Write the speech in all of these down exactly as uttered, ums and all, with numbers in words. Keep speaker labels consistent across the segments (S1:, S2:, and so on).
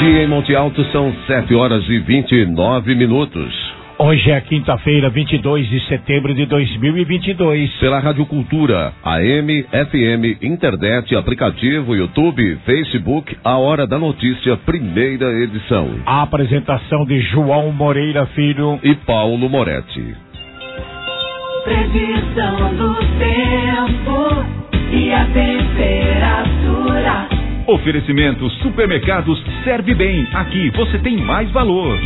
S1: dia em Monte Alto são sete horas e vinte e nove minutos.
S2: Hoje é quinta-feira, vinte e dois de setembro de dois mil e vinte e dois.
S1: Pela Rádio Cultura, A M, F M, internet, aplicativo, YouTube, Facebook, a Hora da Notícia, primeira edição.
S2: A apresentação de João Moreira Filho
S1: e Paulo Moretti.
S3: Previsão do tempo e a temperatura.
S4: Oferecimento Supermercados Serve Bem. Aqui você tem mais valor.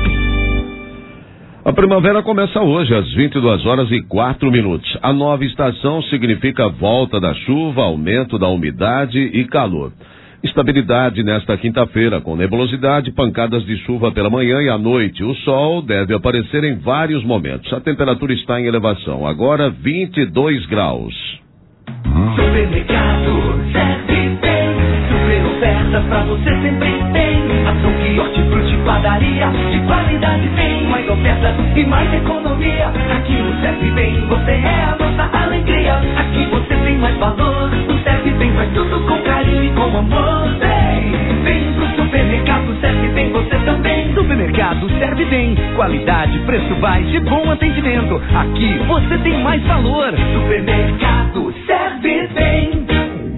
S1: A primavera começa hoje, às vinte e duas horas e quatro minutos. A nova estação significa volta da chuva, aumento da umidade e calor. Estabilidade nesta quinta-feira, com nebulosidade, pancadas de chuva pela manhã e à noite. O sol deve aparecer em vários momentos. A temperatura está em elevação, agora vinte e dois graus.
S3: Supermercado Serve Bem, super ofertas pra você sempre tem. Ação que hortifruti, padaria, de qualidade tem. Mais ofertas e mais economia. Aqui no Serve Bem, você é a nossa alegria. Aqui você tem mais valor. No Serve Bem faz tudo com carinho e com amor. Vem, vem pro supermercado Serve Bem, você também.
S4: Supermercado Serve Bem, qualidade, preço baixo e bom atendimento. Aqui você tem mais valor.
S3: Supermercado Serve Bem.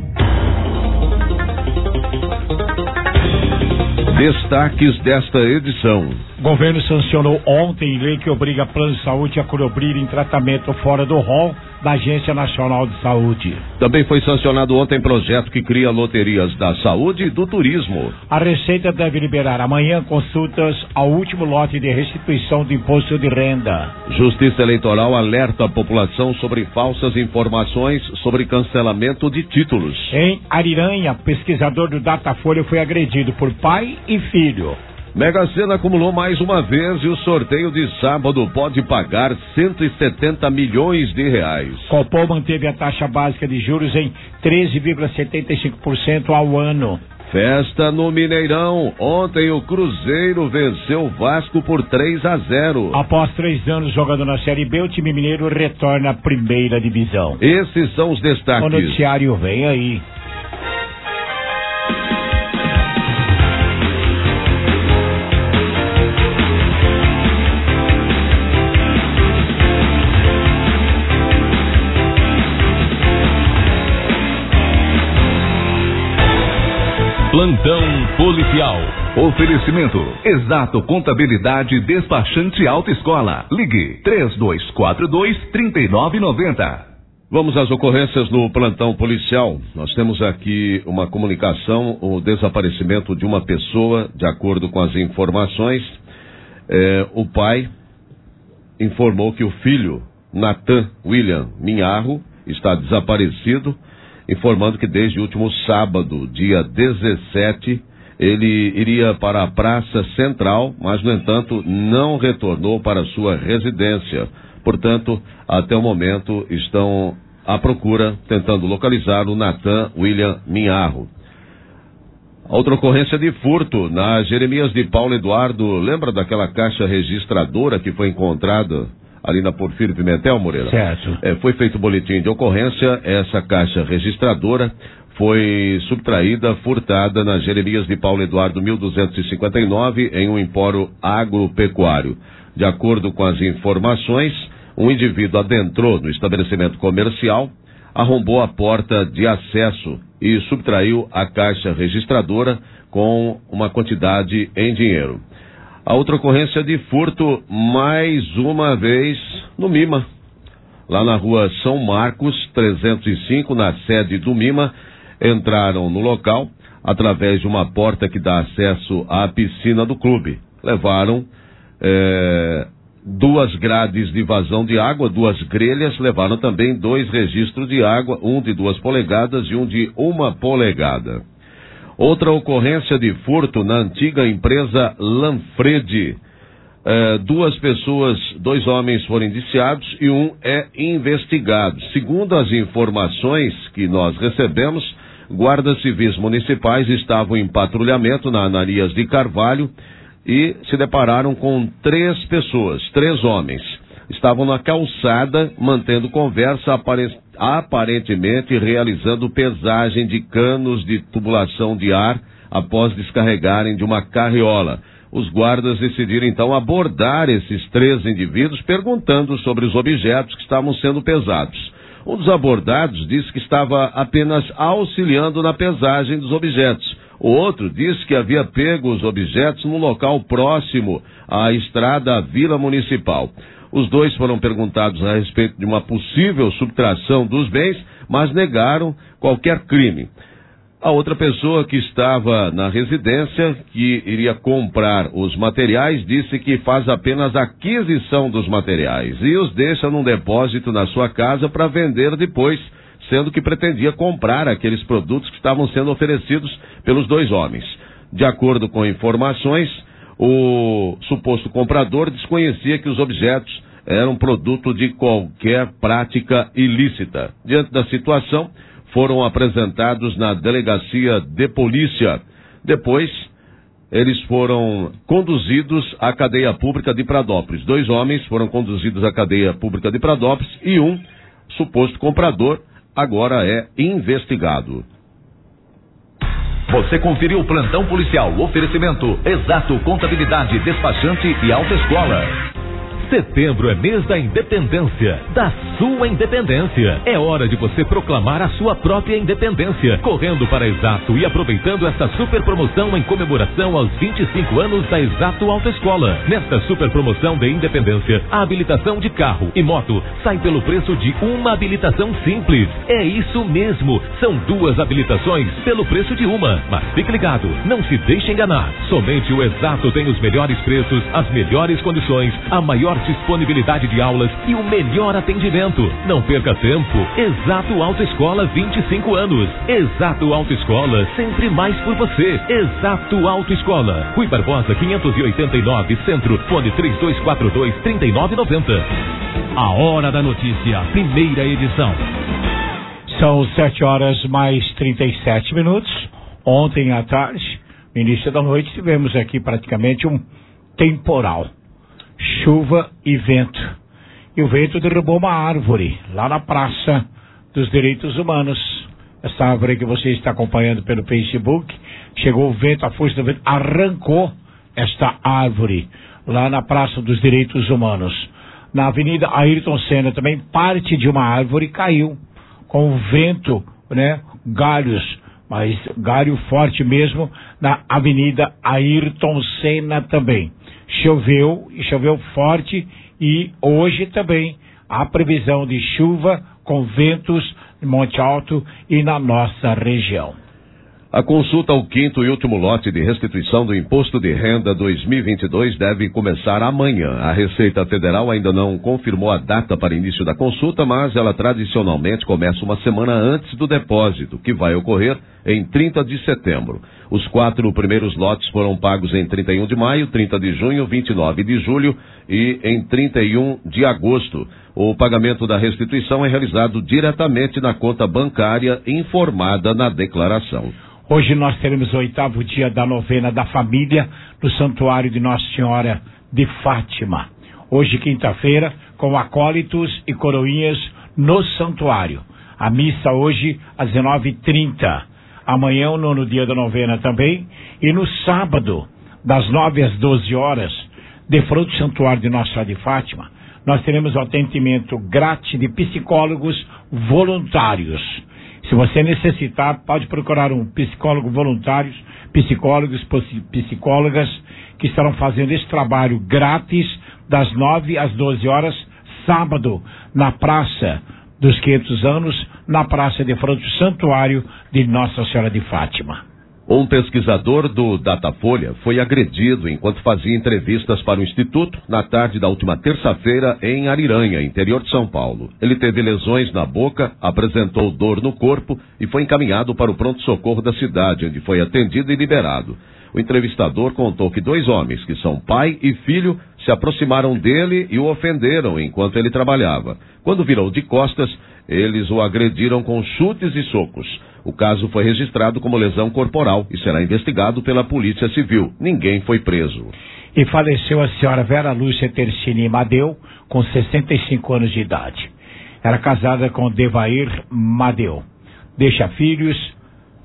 S1: Destaques desta edição.
S2: O governo sancionou ontem lei que obriga plano de saúde a cobrir em tratamento fora do rol da Agência Nacional de Saúde.
S1: Também foi sancionado ontem projeto que cria loterias da saúde e do turismo.
S2: A Receita deve liberar amanhã consultas ao último lote de restituição do imposto de renda.
S1: Justiça Eleitoral alerta a população sobre falsas informações sobre cancelamento de títulos.
S2: Em Ariranha, pesquisador do Datafolha foi agredido por pai e filho.
S1: Mega Sena acumulou mais uma vez e o sorteio de sábado pode pagar cento e setenta milhões de reais.
S2: Copom manteve a taxa básica de juros em treze vírgula setenta e cinco por cento ao ano.
S1: Festa no Mineirão. Ontem o Cruzeiro venceu o Vasco por três a zero.
S2: Após três anos jogando na Série B, o time mineiro retorna à primeira divisão.
S1: Esses são os destaques.
S2: O noticiário vem aí.
S4: Plantão policial. Oferecimento Exato Contabilidade Despachante Autoescola. Ligue três dois quatro dois, três nove nove zero.
S1: Vamos às ocorrências no plantão policial. Nós temos aqui uma comunicação, o desaparecimento de uma pessoa, de acordo com as informações. É, o pai informou que o filho, Nathan William Minharro, está desaparecido, informando que desde o último sábado, dia dezessete, ele iria para a Praça Central, mas, no entanto, não retornou para sua residência. Portanto, até o momento, estão à procura, tentando localizar o Nathan William Minharro. Outra ocorrência de furto na Jeremias de Paulo Eduardo. Lembra daquela caixa registradora que foi encontrada ali na Porfírio Pimentel, Moreira?
S2: Certo.
S1: É, foi feito boletim de ocorrência, essa caixa registradora foi subtraída, furtada na Jeremias de Paulo Eduardo mil duzentos e cinquenta e nove, em um empório agropecuário. De acordo com as informações, um indivíduo adentrou no estabelecimento comercial, arrombou a porta de acesso e subtraiu a caixa registradora com uma quantidade em dinheiro. A outra ocorrência de furto, mais uma vez, no Mima. Lá na rua São Marcos, trezentos e cinco, na sede do Mima, entraram no local através de uma porta que dá acesso à piscina do clube. Levaram é, duas grades de vazão de água, duas grelhas, levaram também dois registros de água, um de duas polegadas e um de uma polegada. Outra ocorrência de furto na antiga empresa Lanfredi. É, duas pessoas, dois homens foram indiciados e um é investigado. Segundo as informações que nós recebemos, guardas civis municipais estavam em patrulhamento na Ananias de Carvalho e se depararam com três pessoas, três homens. Estavam na calçada, mantendo conversa, aparentemente realizando pesagem de canos de tubulação de ar após descarregarem de uma carriola. Os guardas decidiram então abordar esses três indivíduos, perguntando sobre os objetos que estavam sendo pesados. Um dos abordados disse que estava apenas auxiliando na pesagem dos objetos. O outro disse que havia pego os objetos num local próximo à estrada Vila Municipal. Os dois foram perguntados a respeito de uma possível subtração dos bens, mas negaram qualquer crime. A outra pessoa que estava na residência, que iria comprar os materiais, disse que faz apenas a aquisição dos materiais e os deixa num depósito na sua casa para vender depois, sendo que pretendia comprar aqueles produtos que estavam sendo oferecidos pelos dois homens. De acordo com informações, o suposto comprador desconhecia que os objetos eram produto de qualquer prática ilícita. Diante da situação, foram apresentados na delegacia de polícia. Depois, eles foram conduzidos à cadeia pública de Pradópolis. Dois homens foram conduzidos à cadeia pública de Pradópolis e um suposto comprador agora é investigado.
S5: Você conferiu o plantão policial, oferecimento Exato Contabilidade, Despachante e Autoescola. Setembro é mês da independência, da sua independência. É hora de você proclamar a sua própria independência, correndo para a Exato e aproveitando esta super promoção em comemoração aos vinte e cinco anos da Exato Autoescola. Nesta super promoção de independência, a habilitação de carro e moto sai pelo preço de uma habilitação simples. É isso mesmo, são duas habilitações pelo preço de uma. Mas fique ligado, não se deixe enganar. Somente o Exato tem os melhores preços, as melhores condições, a maior disponibilidade de aulas e o melhor atendimento. Não perca tempo. Exato Autoescola, vinte e cinco anos. Exato Autoescola, sempre mais por você. Exato Autoescola. Rui Barbosa, quinhentos e oitenta e nove, Centro. Fone três dois quatro dois, três nove nove zero.
S6: A Hora da Notícia, primeira edição.
S2: São sete horas mais trinta e sete minutos. Ontem à tarde, no início da noite, tivemos aqui praticamente um temporal. Chuva e vento. E o vento derrubou uma árvore lá na Praça dos Direitos Humanos. Essa árvore que você está acompanhando pelo Facebook, chegou o vento, a força do vento arrancou esta árvore lá na Praça dos Direitos Humanos. Na Avenida Ayrton Senna também parte de uma árvore caiu com o vento, né, galhos, mas galho forte mesmo na Avenida Ayrton Senna também. Choveu, e choveu forte, e hoje também há previsão de chuva com ventos em Monte Alto e na nossa região.
S1: A consulta ao quinto e último lote de restituição do Imposto de Renda dois mil e vinte e dois deve começar amanhã. A Receita Federal ainda não confirmou a data para início da consulta, mas ela tradicionalmente começa uma semana antes do depósito, que vai ocorrer em trinta de setembro. Os quatro primeiros lotes foram pagos em trinta e um de maio, trinta de junho, vinte e nove de julho e em trinta e um de agosto. O pagamento da restituição é realizado diretamente na conta bancária informada na declaração.
S2: Hoje nós teremos o oitavo dia da novena da família no Santuário de Nossa Senhora de Fátima. Hoje, quinta-feira, com acólitos e coroinhas no santuário. A missa hoje às dezenove e trinta. Amanhã, o nono dia da novena também. E no sábado, das nove às doze horas, de frente ao Santuário de Nossa Senhora de Fátima, nós teremos o atendimento grátis de psicólogos voluntários. Se você necessitar, pode procurar um psicólogo voluntário, psicólogos, psicólogas, que estarão fazendo esse trabalho grátis das nove às doze horas, sábado, na Praça dos quinhentos anos, na Praça de Frente ao Santuário de Nossa Senhora de Fátima.
S1: Um pesquisador do Datafolha foi agredido enquanto fazia entrevistas para o Instituto na tarde da última terça-feira em Ariranha, interior de São Paulo. Ele teve lesões na boca, apresentou dor no corpo e foi encaminhado para o pronto-socorro da cidade, onde foi atendido e liberado. O entrevistador contou que dois homens, que são pai e filho, se aproximaram dele e o ofenderam enquanto ele trabalhava. Quando virou de costas, eles o agrediram com chutes e socos. O caso foi registrado como lesão corporal e será investigado pela Polícia Civil. Ninguém foi preso.
S2: E faleceu a senhora Vera Lúcia Tercini Madeu, com sessenta e cinco anos de idade. Era casada com Devair Madeu. Deixa filhos,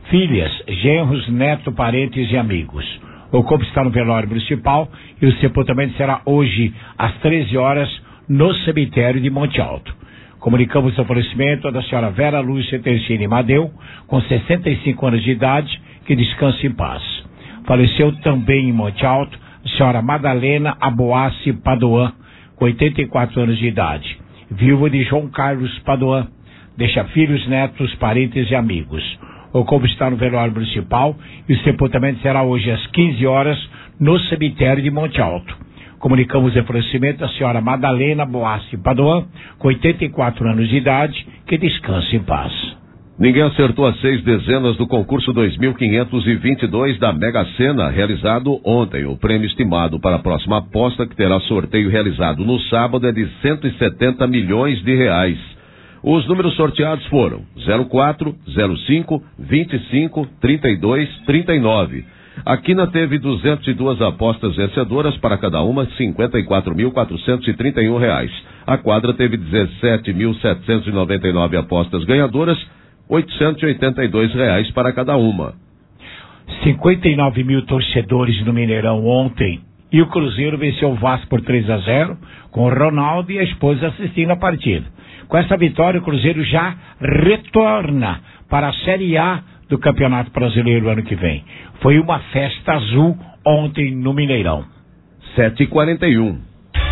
S2: filhas, genros, netos, parentes e amigos. O corpo está no velório municipal e o sepultamento será hoje às treze horas no cemitério de Monte Alto. Comunicamos o falecimento da senhora Vera Lúcia Tercini Madeu, com sessenta e cinco anos de idade, que descanse em paz. Faleceu também em Monte Alto a senhora Madalena Aboace Padoan, com oitenta e quatro anos de idade, viúva de João Carlos Padoan, deixa filhos, netos, parentes e amigos. O corpo está no velório municipal e o sepultamento será hoje às quinze horas no cemitério de Monte Alto. Comunicamos o falecimento da senhora Madalena Boassi Padoan, com oitenta e quatro anos de idade, que descanse em paz.
S1: Ninguém acertou as seis dezenas do concurso dois mil quinhentos e vinte e dois da Mega Sena, realizado ontem. O prêmio estimado para a próxima aposta, que terá sorteio realizado no sábado, é de cento e setenta milhões de reais. Os números sorteados foram zero quatro, zero cinco, vinte e cinco, trinta e dois, trinta e nove. A Quina teve duzentas e duas apostas vencedoras, para cada uma cinquenta e quatro mil, quatrocentos e trinta e um reais. A Quadra teve dezessete mil, setecentos e noventa e nove apostas ganhadoras, oitocentos e oitenta e dois reais para cada uma.
S2: cinquenta e nove mil torcedores no Mineirão ontem. E o Cruzeiro venceu o Vasco por três a zero, com o Ronaldo e a esposa assistindo a partida. Com essa vitória, o Cruzeiro já retorna para a Série A do Campeonato Brasileiro ano que vem. Foi uma festa azul ontem no Mineirão.
S1: sete e quarenta e um.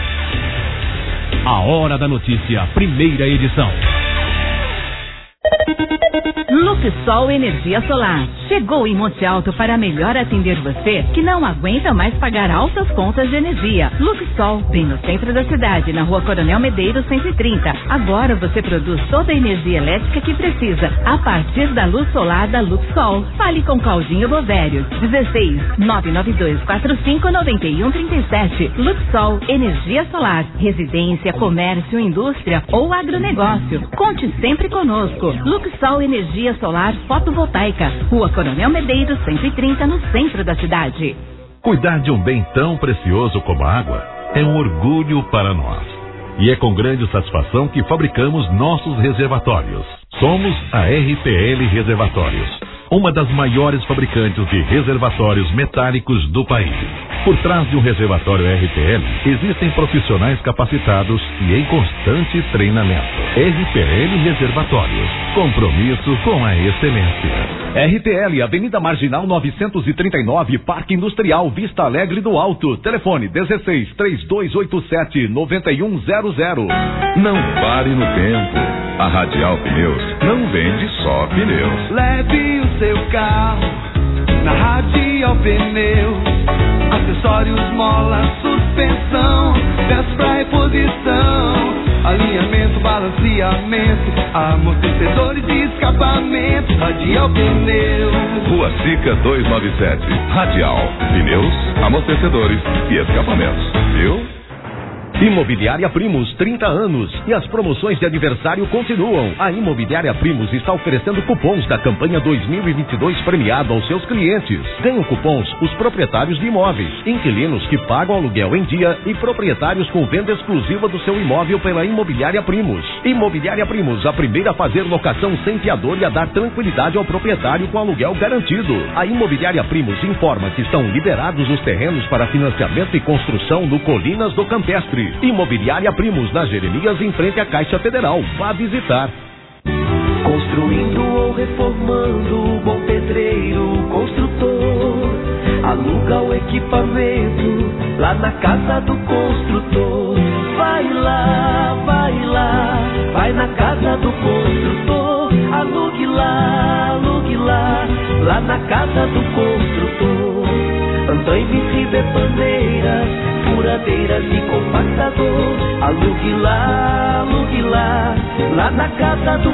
S6: A Hora da Notícia, primeira edição.
S7: Luxol Energia Solar. Chegou em Monte Alto para melhor atender você que não aguenta mais pagar altas contas de energia. Luxol, bem no centro da cidade, na Rua Coronel Medeiros cento e trinta. Agora você produz toda a energia elétrica que precisa a partir da luz solar da Luxol. Fale com Claudinho Bovério. dezesseis, nove nove dois quatro cinco, nove um três sete. Luxol Energia Solar. Residência, comércio, indústria ou agronegócio. Conte sempre conosco. Luxol Energia Solar Fotovoltaica, Rua Coronel Medeiros cento e trinta, no centro da cidade.
S5: Cuidar de um bem tão precioso como a água é um orgulho para nós. E é com grande satisfação que fabricamos nossos reservatórios. Somos a R P L Reservatórios, uma das maiores fabricantes de reservatórios metálicos do país. Por trás de um reservatório R P L, existem profissionais capacitados e em constante treinamento. R P L Reservatórios, compromisso com a excelência.
S4: R P L, Avenida Marginal novecentos e trinta e nove, Parque Industrial, Vista Alegre do Alto. Telefone dezesseis, três dois oito sete, nove um zero zero.
S8: Não pare no tempo. A Radial Pneus não vende só pneus.
S3: Leve o seu carro na Radial Pneus. Acessórios, mola, suspensão, peças pra reposição, alinhamento, balanceamento, amortecedores e escapamento. Radial Pneus.
S8: Rua Sica duzentos e noventa e sete. Radial Pneus, amortecedores e escapamentos. Viu?
S4: Imobiliária Primos, trinta anos. E as promoções de aniversário continuam. A Imobiliária Primos está oferecendo cupons da campanha dois mil e vinte e dois premiado aos seus clientes. Ganham cupons os proprietários de imóveis, inquilinos que pagam aluguel em dia e proprietários com venda exclusiva do seu imóvel pela Imobiliária Primos. Imobiliária Primos, a primeira a fazer locação sem fiador e a dar tranquilidade ao proprietário com aluguel garantido. A Imobiliária Primos informa que estão liberados os terrenos para financiamento e construção no Colinas do Campestre. Imobiliária Primos, na Jeremias, em frente à Caixa Federal. Vá visitar.
S3: Construindo ou reformando, bom pedreiro, construtor. Aluga o equipamento lá na casa do construtor. Vai lá, vai lá, vai na casa do construtor. Alugue lá, alugue lá, lá na casa do construtor. Antônio Ribeiro Bandeiras, furadeiras e compactador. Alugue lá, alugue lá, lá na casa do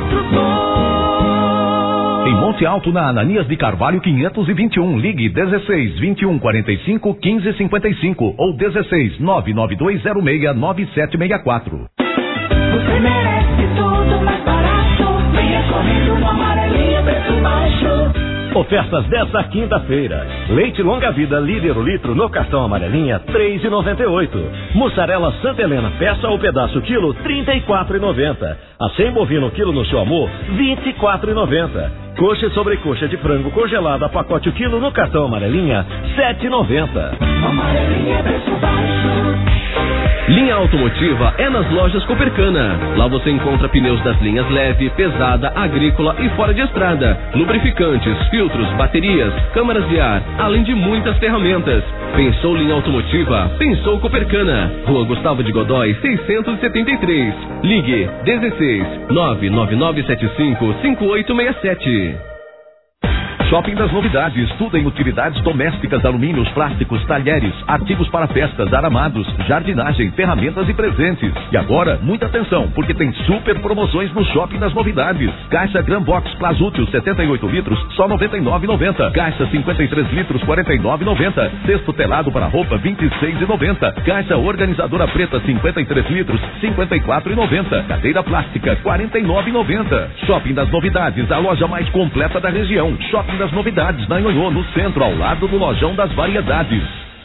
S3: construtor.
S4: Em Monte Alto, na Ananias de Carvalho quinhentos e vinte e um, ligue dezesseis, vinte e um, quarenta e cinco, quinze, cinquenta e cinco ou dezesseis, nove nove dois zero seis, nove sete seis quatro.
S3: Você merece tudo mais barato. Venha correndo no amarelinho, preço baixo.
S9: Ofertas desta quinta-feira. Leite longa vida líder o litro no cartão amarelinha três reais e noventa e oito centavos. Mussarela Santa Helena peça ou pedaço quilo trinta e quatro reais e noventa centavos. Acém bovino quilo no seu amor vinte e quatro reais e noventa centavos. Coxa e sobrecoxa de frango congelada pacote o quilo no cartão amarelinha sete reais e noventa centavos.
S3: Amarelinha é preço baixo.
S5: Linha automotiva é nas lojas Copercana. Lá você encontra pneus das linhas leve, pesada, agrícola e fora de estrada, lubrificantes, filtros, baterias, câmaras de ar, além de muitas ferramentas. Pensou linha automotiva? Pensou Copercana. Rua Gustavo de Godói, seiscentos e setenta e três. Ligue dezesseis nove nove nove sete cinco cinco oito seis sete.
S4: Shopping das Novidades, tudo em utilidades domésticas, alumínios, plásticos, talheres, artigos para festas, aramados, jardinagem, ferramentas e presentes. E agora, muita atenção, porque tem super promoções no Shopping das Novidades. Caixa Gran Box Plasútil setenta e oito litros, só noventa e nove reais e noventa centavos. Caixa cinquenta e três litros, quarenta e nove reais e noventa centavos. Cesto telado para roupa, vinte e seis reais e noventa centavos. Caixa organizadora preta, cinquenta e três litros, cinquenta e quatro reais e noventa centavos. Cadeira plástica, quarenta e nove reais e noventa centavos. Shopping das Novidades, a loja mais completa da região. Shopping das Novidades, na Ionhô, no centro, ao lado do Lojão das Variedades.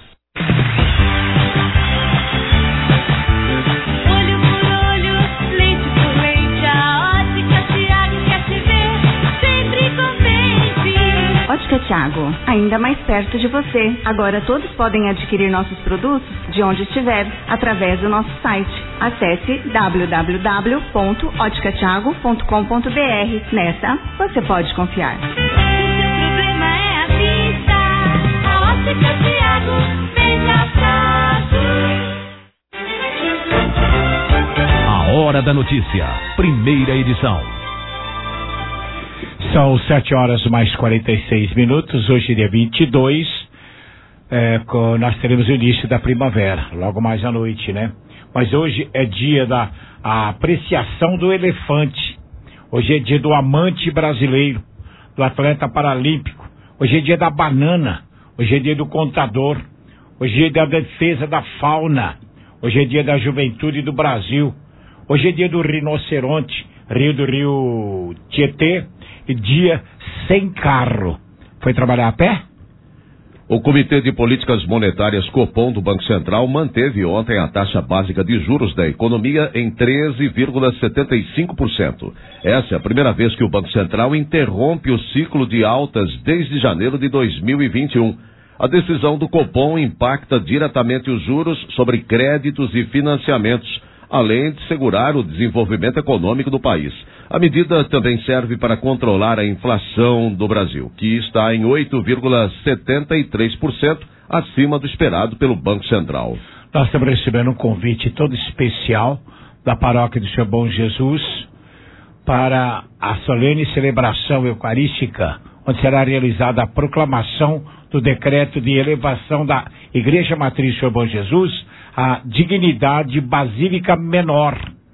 S3: Olho por olho, leite por leite, a Ótica Thiago quer te ver sempre contente.
S10: Ótica Thiago, ainda mais perto de você. Agora todos podem adquirir nossos produtos de onde estiver, através do nosso site. Acesse w w w ponto ótica thiago ponto com ponto b r. Nessa, você pode confiar.
S6: A Hora da Notícia, primeira edição.
S2: São sete horas mais quarenta e seis minutos, hoje dia vinte e dois, é, com, nós teremos o início da primavera, logo mais à noite, né? Mas hoje é dia da a apreciação do elefante, hoje é dia do amante brasileiro, do atleta paralímpico, hoje é dia da banana, hoje é dia do contador, hoje é dia da defesa da fauna, hoje é dia da juventude do Brasil, hoje é dia do rinoceronte, rio do Rio Tietê, e dia sem carro. Foi trabalhar a pé?
S1: O Comitê de Políticas Monetárias Copom do Banco Central manteve ontem a taxa básica de juros da economia em treze vírgula setenta e cinco por cento. Essa é a primeira vez que o Banco Central interrompe o ciclo de altas desde janeiro de dois mil e vinte e um. A decisão do Copom impacta diretamente os juros sobre créditos e financiamentos, além de segurar o desenvolvimento econômico do país. A medida também serve para controlar a inflação do Brasil, que está em oito vírgula setenta e três por cento, acima do esperado pelo Banco Central.
S2: Nós estamos recebendo um convite todo especial da Paróquia do Senhor Bom Jesus para a solene celebração eucarística, onde será realizada a proclamação do decreto de elevação da Igreja Matriz do Senhor Bom Jesus à dignidade basílica menor.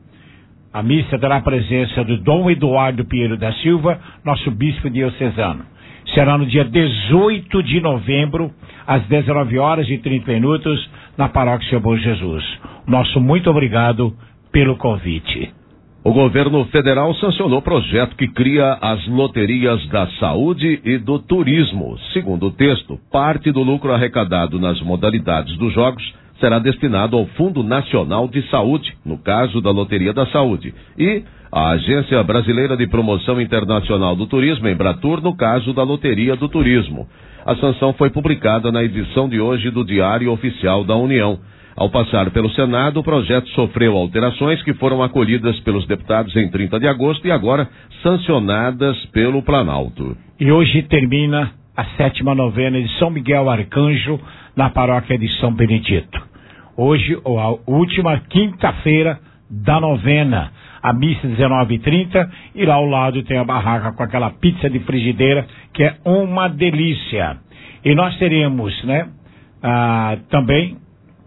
S2: A missa terá a presença do Dom Eduardo Pinheiro da Silva, nosso bispo diocesano. Será no dia dezoito de novembro, às dezenove horas e trinta minutos, na Paróquia do Senhor Bom Jesus. Nosso muito obrigado pelo convite.
S1: O governo federal sancionou o projeto que cria as loterias da saúde e do turismo. Segundo o texto, parte do lucro arrecadado nas modalidades dos jogos será destinado ao Fundo Nacional de Saúde, no caso da Loteria da Saúde, e à Agência Brasileira de Promoção Internacional do Turismo, Embratur, no caso da Loteria do Turismo. A sanção foi publicada na edição de hoje do Diário Oficial da União. Ao passar pelo Senado, o projeto sofreu alterações que foram acolhidas pelos deputados em trinta de agosto e agora sancionadas pelo Planalto.
S2: E hoje termina a sétima novena de São Miguel Arcanjo na paróquia de São Benedito. Hoje, a última quinta-feira da novena, a missa dezenove e trinta, e lá ao lado tem a barraca com aquela pizza de frigideira, que é uma delícia. E nós teremos, né, ah, também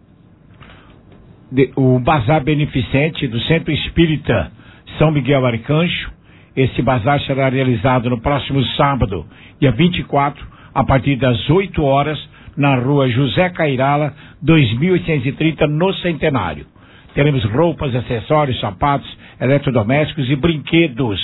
S2: de, o bazar beneficente do Centro Espírita São Miguel Arcanjo. Esse bazar será realizado no próximo sábado, dia vinte e quatro, a partir das oito horas, na rua José Cairala, dois mil oitocentos e trinta, no Centenário. Teremos roupas, acessórios, sapatos, eletrodomésticos e brinquedos.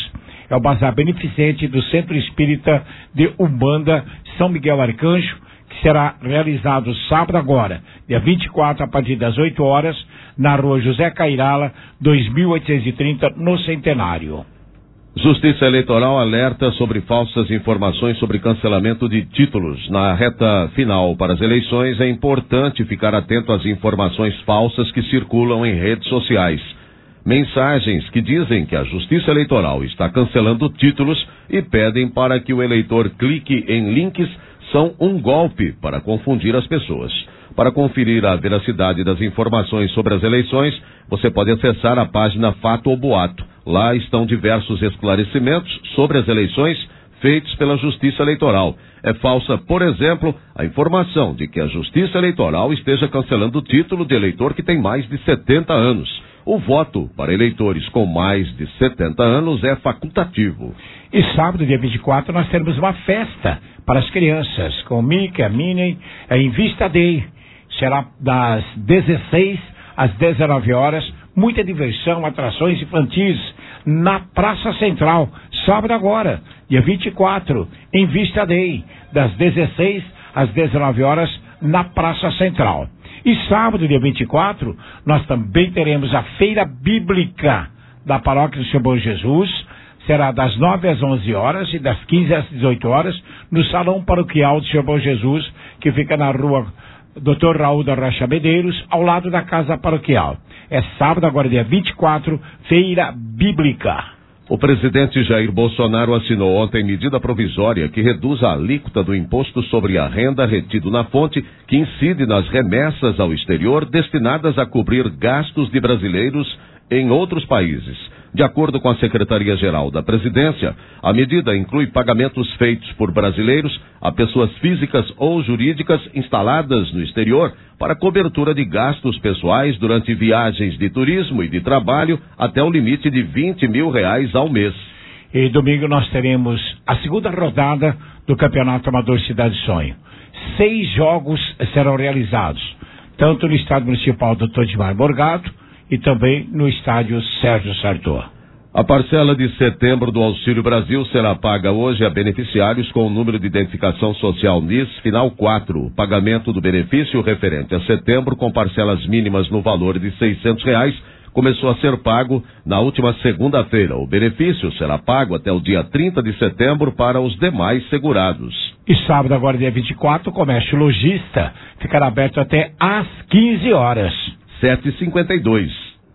S2: é o bazar beneficente do Centro Espírita de Umbanda São Miguel Arcanjo, que será realizado sábado agora, dia vinte e quatro, a partir das oito horas, na rua José Cairala, dois mil oitocentos e trinta, no Centenário.
S1: Justiça Eleitoral alerta sobre falsas informações sobre cancelamento de títulos. Na reta final para as eleições, é importante ficar atento às informações falsas que circulam em redes sociais. Mensagens que dizem que a Justiça Eleitoral está cancelando títulos e pedem para que o eleitor clique em links são um golpe para confundir as pessoas. Para conferir a veracidade das informações sobre as eleições, você pode acessar a página Fato ou Boato. Lá estão diversos esclarecimentos sobre as eleições feitos pela Justiça Eleitoral. É falsa, por exemplo, a informação de que a Justiça Eleitoral esteja cancelando o título de eleitor que tem mais de setenta anos. O voto para eleitores com mais de setenta anos é facultativo.
S2: E sábado, dia vinte e quatro, nós teremos uma festa para as crianças, com Mickey, a Minnie, em Vista Day. Será das dezesseis às dezenove horas, muita diversão, atrações infantis na Praça Central, sábado agora, dia vinte e quatro, em Vista Day, das dezesseis às dezenove horas, na Praça Central. E sábado, dia vinte e quatro, nós também teremos a Feira Bíblica da Paróquia do Senhor Bom Jesus. Será das nove às onze horas e das quinze às dezoito horas, no Salão Paroquial do Senhor Bom Jesus, que fica na rua doutor Raul da Rocha Medeiros, ao lado da Casa Paroquial. É sábado, agora dia vinte e quatro, Feira Bíblica.
S1: O presidente Jair Bolsonaro assinou ontem medida provisória que reduz a alíquota do imposto sobre a renda retido na fonte, que incide nas remessas ao exterior destinadas a cobrir gastos de brasileiros em outros países. De acordo com a Secretaria-Geral da Presidência, a medida inclui pagamentos feitos por brasileiros a pessoas físicas ou jurídicas instaladas no exterior para cobertura de gastos pessoais durante viagens de turismo e de trabalho até o limite de vinte mil reais ao mês.
S2: E domingo nós teremos a segunda rodada do Campeonato Amador Cidade Sonho. Seis jogos serão realizados, tanto no Estádio Municipal doutor Edmar Morgado e também no Estádio Sérgio Sartor.
S1: A parcela de setembro do Auxílio Brasil será paga hoje a beneficiários com o número de identificação social N I S final quatro. O pagamento do benefício referente a setembro, com parcelas mínimas no valor de seiscentos reais, começou a ser pago na última segunda-feira. O benefício será pago até o dia trinta de setembro para os demais segurados.
S2: E sábado, agora dia vinte e quatro, o comércio lojista ficará aberto até às quinze horas.
S1: sete e cinquenta e dois.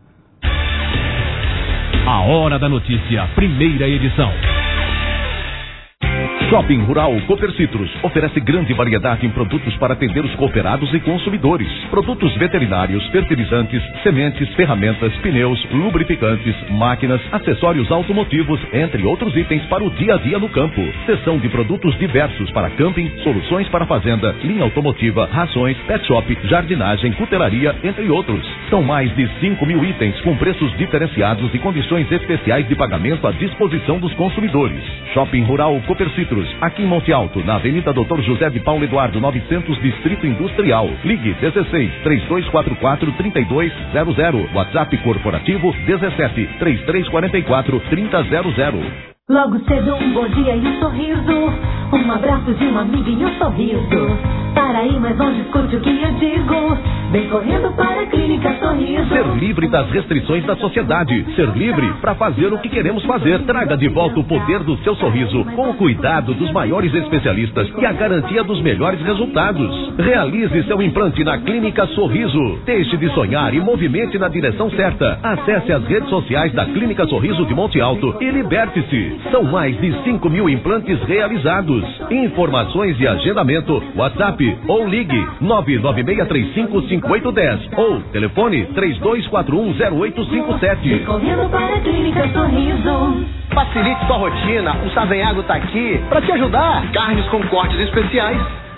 S6: A Hora da Notícia, primeira edição.
S4: Shopping Rural Copercitros oferece grande variedade em produtos para atender os cooperados e consumidores. Produtos veterinários, fertilizantes, sementes, ferramentas, pneus, lubrificantes, máquinas, acessórios automotivos, entre outros itens para o dia a dia no campo. Seção de produtos diversos para camping, soluções para fazenda, linha automotiva, rações, pet shop, jardinagem, cutelaria, entre outros. São mais de cinco mil itens com preços diferenciados e condições especiais de pagamento à disposição dos consumidores. Shopping Rural Copercitros, aqui em Monte Alto, na Avenida doutor José de Paulo Eduardo, novecentos, Distrito Industrial. Ligue dezesseis, três dois quatro quatro, trinta e dois zero zero. WhatsApp corporativo dezessete, trinta e três quarenta e quatro, trinta zero zero.
S11: Logo cedo um bom dia e um sorriso, um abraço de uma amiga e um sorriso. Para ir mais longe, escute o que eu digo. Vem correndo para a Clínica Sorriso.
S4: Ser livre das restrições da sociedade. Ser livre para fazer o que queremos fazer. Traga de volta o poder do seu sorriso, com o cuidado dos maiores especialistas e a garantia dos melhores resultados. Realize seu implante na Clínica Sorriso. Deixe de sonhar e movimente na direção certa. Acesse as redes sociais da Clínica Sorriso de Monte Alto e liberte-se. São mais de cinco mil implantes realizados. Informações e agendamento, WhatsApp ou ligue nove nove seis três cinco, cinco oito um zero ou telefone três dois quatro um, zero oito cinco sete.
S11: Correndo para a Clínica Sorriso.
S12: Facilite sua rotina, o Savenhago tá aqui para te ajudar. Carnes com cortes especiais.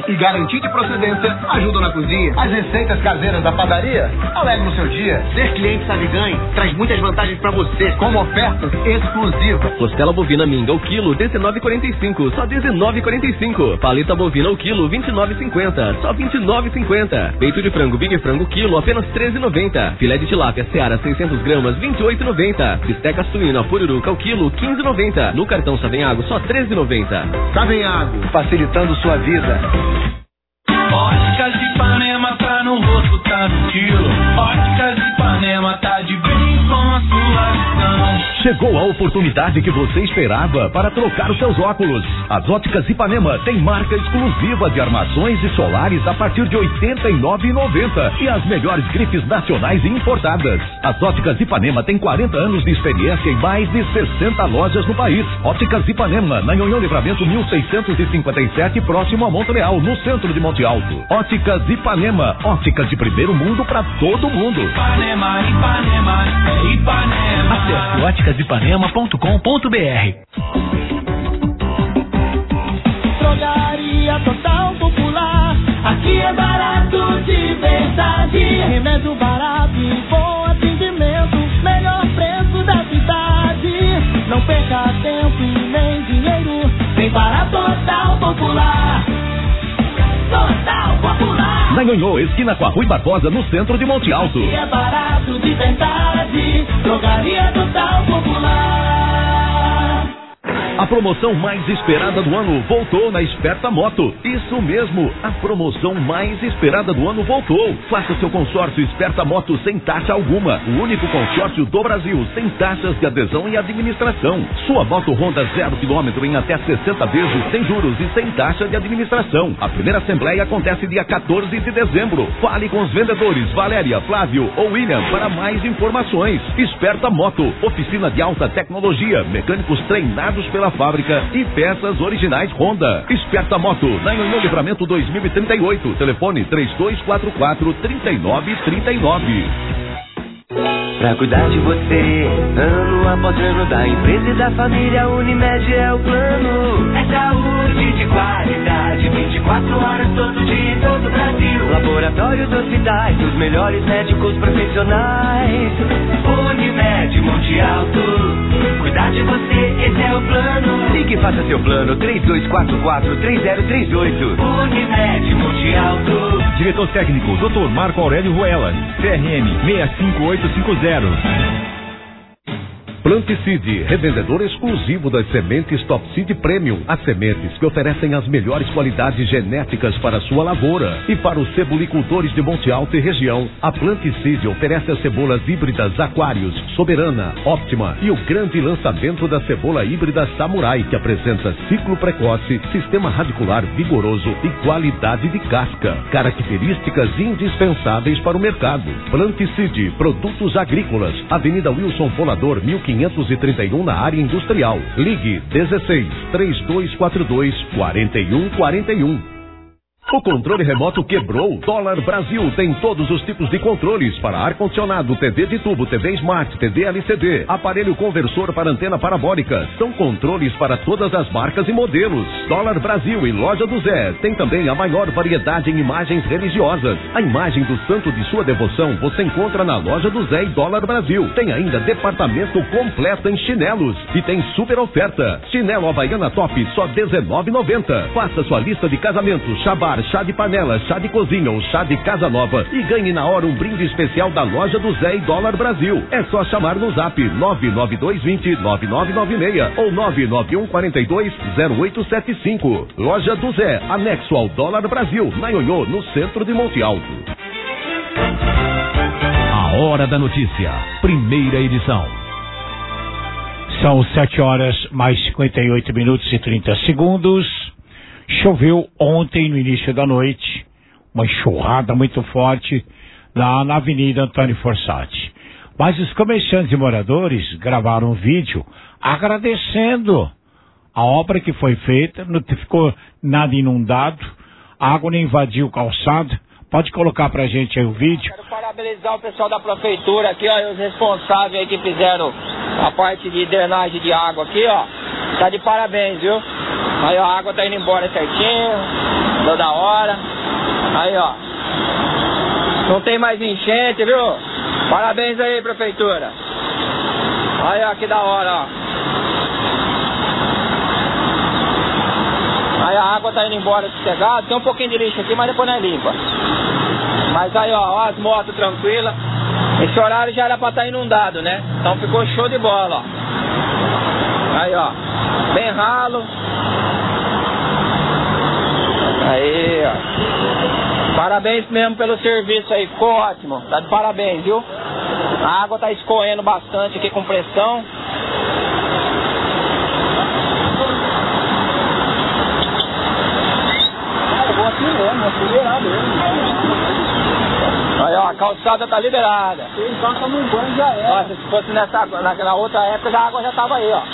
S12: e garantia de procedência ajudam na cozinha. As receitas caseiras da padaria alegram o seu dia. Ser cliente sabe ganha traz muitas vantagens pra você, como ofertas exclusivas.
S13: Costela bovina minga o quilo dezenove e quarenta e cinco, só dezenove e quarenta e cinco. Paleta bovina o quilo vinte e nove e cinquenta, só vinte e nove e cinquenta. Peito de frango Big Frango quilo apenas treze e noventa. Filé de tilápia Seara seiscentos gramas vinte e oito e noventa. Bisteca suína pururuca o quilo quinze e noventa. No cartão Savenhago só treze e noventa.
S12: Savenhago, facilitando sua vida.
S3: Óticas de Ipanema tá no rosto, tá no quilo. Óticas de Ipanema tá de bem com a sua visão.
S5: Chegou a oportunidade que você esperava para trocar os seus óculos. As Óticas Ipanema tem marca exclusiva de armações e solares a partir de oitenta e nove reais e noventa centavos e as melhores grifes nacionais e importadas. As Óticas Ipanema tem quarenta anos de experiência em mais de sessenta lojas no país. Óticas Ipanema, na Nhonhô Livramento mil seiscentos e cinquenta e sete, próximo a Montreal, no centro de Monte Alto. Óticas Ipanema, óticas de primeiro mundo para todo mundo.
S3: Ipanema, Ipanema, é Ipanema.
S6: Acesse óticas ipanema ponto com ponto br.
S3: Drogaria Total Popular, aqui é barato de verdade. Remédio barato e bom atendimento, melhor preço da cidade. Não perca tempo e nem dinheiro, vem para Total Popular. Total Popular.
S5: Na Nhonhô, esquina com a Rui Barbosa, no centro de Monte Alto.
S3: Aqui é barato de verdade, Drogaria Total Popular.
S5: A promoção mais esperada do ano voltou na Esperta Moto. Isso mesmo, a promoção mais esperada do ano voltou. Faça seu consórcio Esperta Moto sem taxa alguma. O único consórcio do Brasil sem taxas de adesão e administração. Sua moto Honda zero quilômetro em até sessenta vezes sem juros e sem taxa de administração. A primeira assembleia acontece dia quatorze de dezembro. Fale com os vendedores Valéria, Flávio ou William para mais informações. Esperta Moto, oficina de alta tecnologia, mecânicos treinados pela fábrica e peças originais Honda. Esperta Moto, na Nhonhô Livramento dois mil e trinta e oito. Telefone três dois quatro quatro, três nove três nove.
S3: Pra cuidar de você, ano após ano, da empresa e da família, Unimed é o plano. É saúde de qualidade, vinte e quatro horas todo dia em todo o Brasil. Laboratórios, hospitais, os melhores médicos profissionais. Unimed Monte Alto, cuidar de você, esse é o plano. Ligue e faça seu plano, três dois quatro quatro, três zero três oito. Unimed Monte Alto.
S14: Diretor técnico, doutor Marco Aurélio Ruelas, C R M seis cinco oito cinco zero.
S1: Planticide, revendedor exclusivo das sementes Top Seed Premium. As sementes que oferecem as melhores qualidades genéticas para a sua lavoura. E para os cebolicultores de Monte Alto e região, a Planticide oferece as cebolas híbridas Aquários, Soberana, Óptima e o grande lançamento da cebola híbrida Samurai, que apresenta ciclo precoce, sistema radicular vigoroso e qualidade de casca. Características indispensáveis para o mercado. Planticide, produtos agrícolas, Avenida Wilson Folador, mil quinhentos e trinta e um, na área industrial. Ligue dezesseis, três dois quatro dois, quatro um quatro um. O controle remoto quebrou. Dólar Brasil tem todos os tipos de controles para ar-condicionado, T V de tubo, T V Smart, T V L C D, aparelho conversor para antena parabólica. São controles para todas as marcas e modelos. Dólar Brasil e Loja do Zé tem também a maior variedade em imagens religiosas. A imagem do santo de sua devoção você encontra na Loja do Zé e Dólar Brasil. Tem ainda departamento completo em chinelos e tem super oferta. Chinelo Havaiana Top só dezenove reais e noventa centavos. Faça sua lista de casamentos, chabar, chá de panela, chá de cozinha ou chá de casa nova e ganhe na hora um brinde especial da Loja do Zé e Dólar Brasil. É só chamar no zap nove nove dois dois zero, nove nove nove seis ou nove nove um quatro dois, zero oito sete cinco. Loja do Zé, anexo ao Dólar Brasil, na Nhonhô, no centro de Monte Alto.
S6: A Hora da Notícia, primeira edição.
S2: São sete horas mais cinquenta e oito minutos e trinta segundos. Choveu ontem no início da noite, uma enxurrada muito forte lá na Avenida Antônio Fossati. Mas os comerciantes e moradores gravaram um vídeo agradecendo a obra que foi feita, não ficou nada inundado, a água não invadiu o calçado. Pode colocar pra gente aí o vídeo.
S15: Quero parabenizar o pessoal da prefeitura aqui, ó, e os responsáveis aí que fizeram a parte de drenagem de água aqui, ó. Tá de parabéns, viu? Aí, ó, a água tá indo embora certinho, toda hora. Aí, ó. Não tem mais enchente, viu? Parabéns aí, prefeitura. Aí, ó, que da hora, ó. Aí a água tá indo embora sossegada. Tem um pouquinho de lixo aqui, mas depois não é limpa. Mas aí, ó, ó as motos tranquilas. Esse horário já era pra estar inundado, né? Então ficou show de bola, ó. Aí, ó. Bem ralo. Aí, ó. Parabéns mesmo pelo serviço aí, ficou ótimo. Tá de parabéns, viu? A água tá escorrendo bastante aqui com pressão. Eu vou aqui mesmo, vou liberar mesmo. Aí, ó, a calçada tá liberada. Se passa num banho já é. Nossa, se fosse nessa, naquela outra época, a água já tava aí, ó.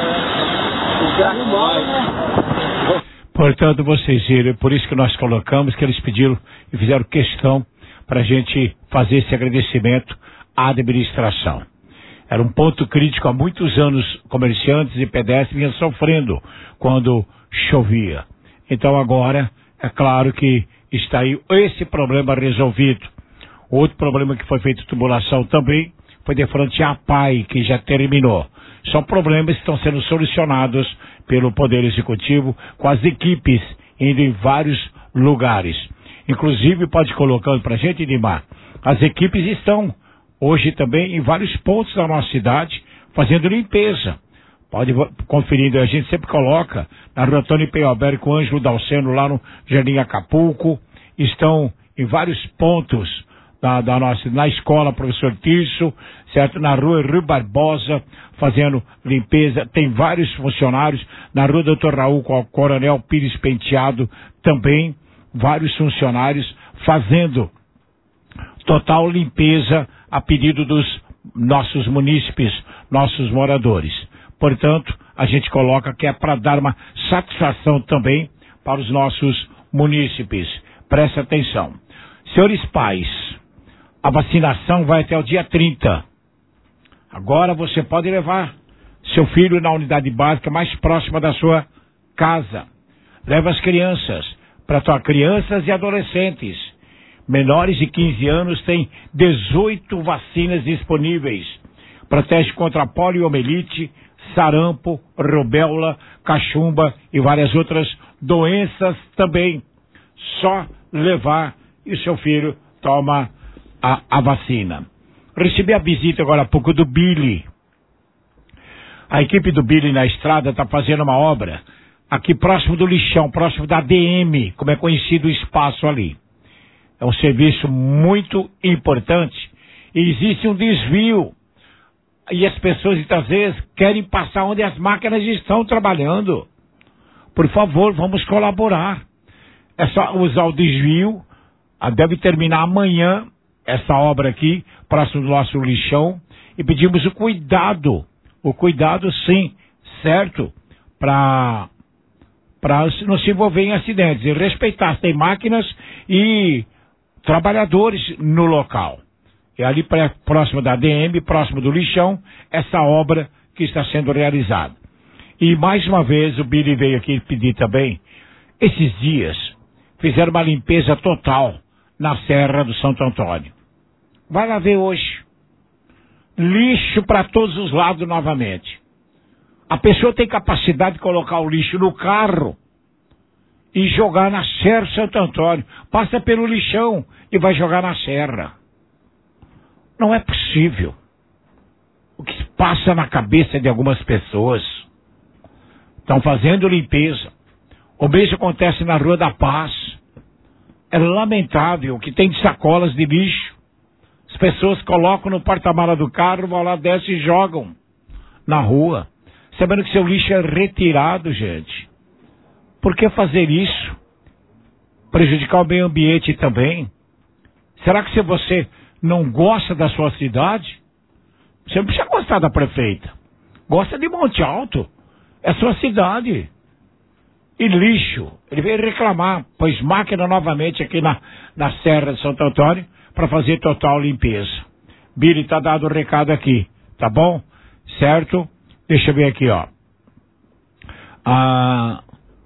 S2: Portanto, vocês viram, por isso que nós colocamos, que eles pediram e fizeram questão para a gente fazer esse agradecimento à administração. Era um ponto crítico há muitos anos, comerciantes e pedestres vinham sofrendo quando chovia. Então agora, é claro que está aí esse problema resolvido. Outro problema que foi feito tubulação também foi de frente à P A I, que já terminou. São problemas que estão sendo solucionados pelo Poder Executivo, com as equipes indo em vários lugares. Inclusive, pode colocando para a gente, Edmar, as equipes estão hoje também em vários pontos da nossa cidade, fazendo limpeza. Pode conferir, a gente sempre coloca na Rua Antônio Peioberg com o Ângelo Dalceno lá no Jardim Acapulco, estão em vários pontos da, da nossa, na escola Professor Tirso, certo? Na Rua Rio Barbosa, fazendo limpeza, tem vários funcionários, na Rua Doutor Raul com o Coronel Pires Penteado também, vários funcionários fazendo total limpeza a pedido dos nossos munícipes, nossos moradores. Portanto, a gente coloca que é para dar uma satisfação também para os nossos munícipes. Presta atenção. Senhores pais, a vacinação vai até o dia trinta. Agora você pode levar seu filho na unidade básica mais próxima da sua casa. Leva as crianças, para tuas crianças e adolescentes. Menores de quinze anos têm dezoito vacinas disponíveis. Protege contra poliomielite, sarampo, rubéola, cachumba e várias outras doenças também. Só levar e o seu filho toma a, a vacina. Recebi a visita agora há pouco do Billy. A equipe do Billy na estrada está fazendo uma obra aqui próximo do lixão, próximo da D M, como é conhecido o espaço ali. É um serviço muito importante e existe um desvio. E as pessoas, muitas vezes, querem passar onde as máquinas estão trabalhando. Por favor, vamos colaborar. É só usar o desvio. Deve terminar amanhã essa obra aqui, próximo do nosso lixão. E pedimos o cuidado. O cuidado, sim, certo? Para para não se envolver em acidentes. E respeitar. Tem máquinas e trabalhadores no local. É ali pra, próximo da D M, próximo do lixão, essa obra que está sendo realizada. E mais uma vez o Billy veio aqui pedir também, esses dias fizeram uma limpeza total na Serra do Santo Antônio. Vai lá ver hoje. Lixo para todos os lados novamente. A pessoa tem capacidade de colocar o lixo no carro e jogar na Serra do Santo Antônio. Passa pelo lixão e vai jogar na serra. Não é possível. O que passa na cabeça de algumas pessoas. Estão fazendo limpeza. O mesmo acontece na Rua da Paz. É lamentável que tem sacolas de lixo. As pessoas colocam no porta-mala do carro, vão lá, descem e jogam na rua. Sabendo que seu lixo é retirado, gente. Por que fazer isso? Prejudicar o meio ambiente também. Será que se você não gosta da sua cidade, você não precisa gostar da prefeita. Gosta de Monte Alto. É sua cidade. E lixo. Ele veio reclamar, pôs máquina novamente aqui na, na Serra de Santo Antônio para fazer total limpeza. Billy, tá dado o recado aqui, tá bom? Certo? Deixa eu ver aqui, ó. Ah,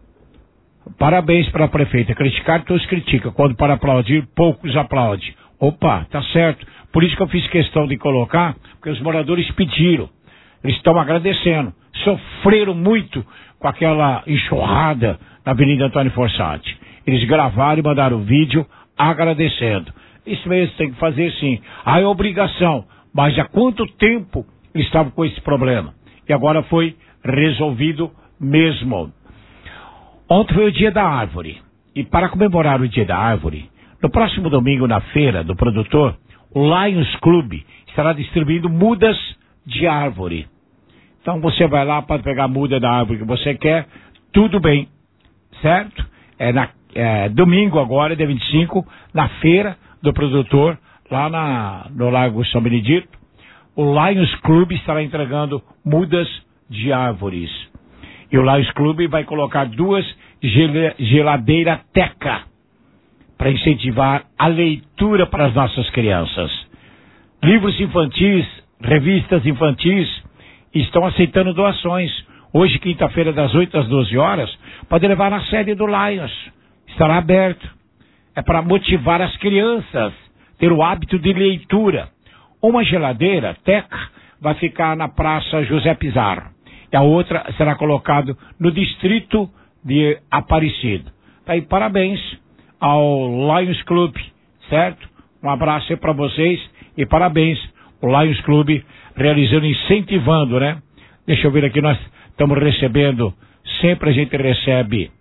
S2: Parabéns para a prefeita. Criticar, todos criticam. Quando para aplaudir, poucos aplaudem. Opa, tá certo. Por isso que eu fiz questão de colocar, porque os moradores pediram. Eles estão agradecendo. Sofreram muito com aquela enxurrada na Avenida Antônio Fossati. Eles gravaram e mandaram o vídeo agradecendo. Isso mesmo, tem que fazer sim. Ah, é obrigação. Mas há quanto tempo eles estavam com esse problema? E agora foi resolvido mesmo. Ontem foi o dia da árvore. E para comemorar o dia da árvore, no próximo domingo na feira do produtor, o Lions Club estará distribuindo mudas de árvore. Então você vai lá para pegar a muda da árvore que você quer, tudo bem, certo? É, na, é domingo agora, dia vinte e cinco, na feira do produtor, lá na, no Lago São Benedito, o Lions Club estará entregando mudas de árvores. E o Lions Club vai colocar duas gel geladeiras Teca para incentivar a leitura para as nossas crianças. Livros infantis, revistas infantis estão aceitando doações. Hoje, quinta-feira, das oito às doze horas, pode levar na sede do Lions. Estará aberto. É para motivar as crianças, ter o hábito de leitura. Uma geladeira Teca vai ficar na Praça José Pizarro. E a outra será colocada no distrito de Aparecido. Tá aí, parabéns ao Lions Club, certo? Um abraço aí para vocês e parabéns o Lions Club realizando, incentivando, né? Deixa eu ver aqui, nós estamos recebendo, sempre a gente recebe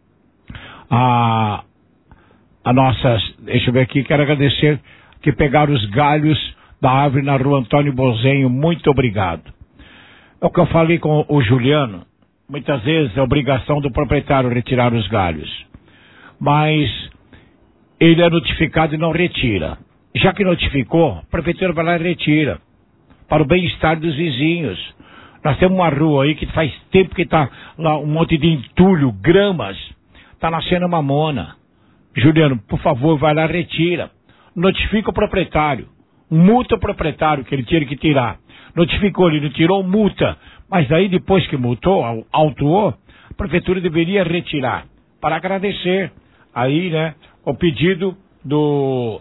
S2: a, a nossas, deixa eu ver aqui, quero agradecer que pegaram os galhos da árvore na rua Antônio Bozenho, muito obrigado. É o que eu falei com o Juliano, muitas vezes é obrigação do proprietário retirar os galhos, mas ele é notificado e não retira. Já que notificou, a prefeitura vai lá e retira, para o bem-estar dos vizinhos. Nós temos uma rua aí que faz tempo que está lá um monte de entulho, gramas, está nascendo mamona. Juliano, por favor, vai lá e retira. Notifica o proprietário, multa o proprietário que ele tinha que tirar. Notificou, ele não tirou, multa. Mas aí depois que multou, autuou, a prefeitura deveria retirar, para agradecer aí, né, o pedido do,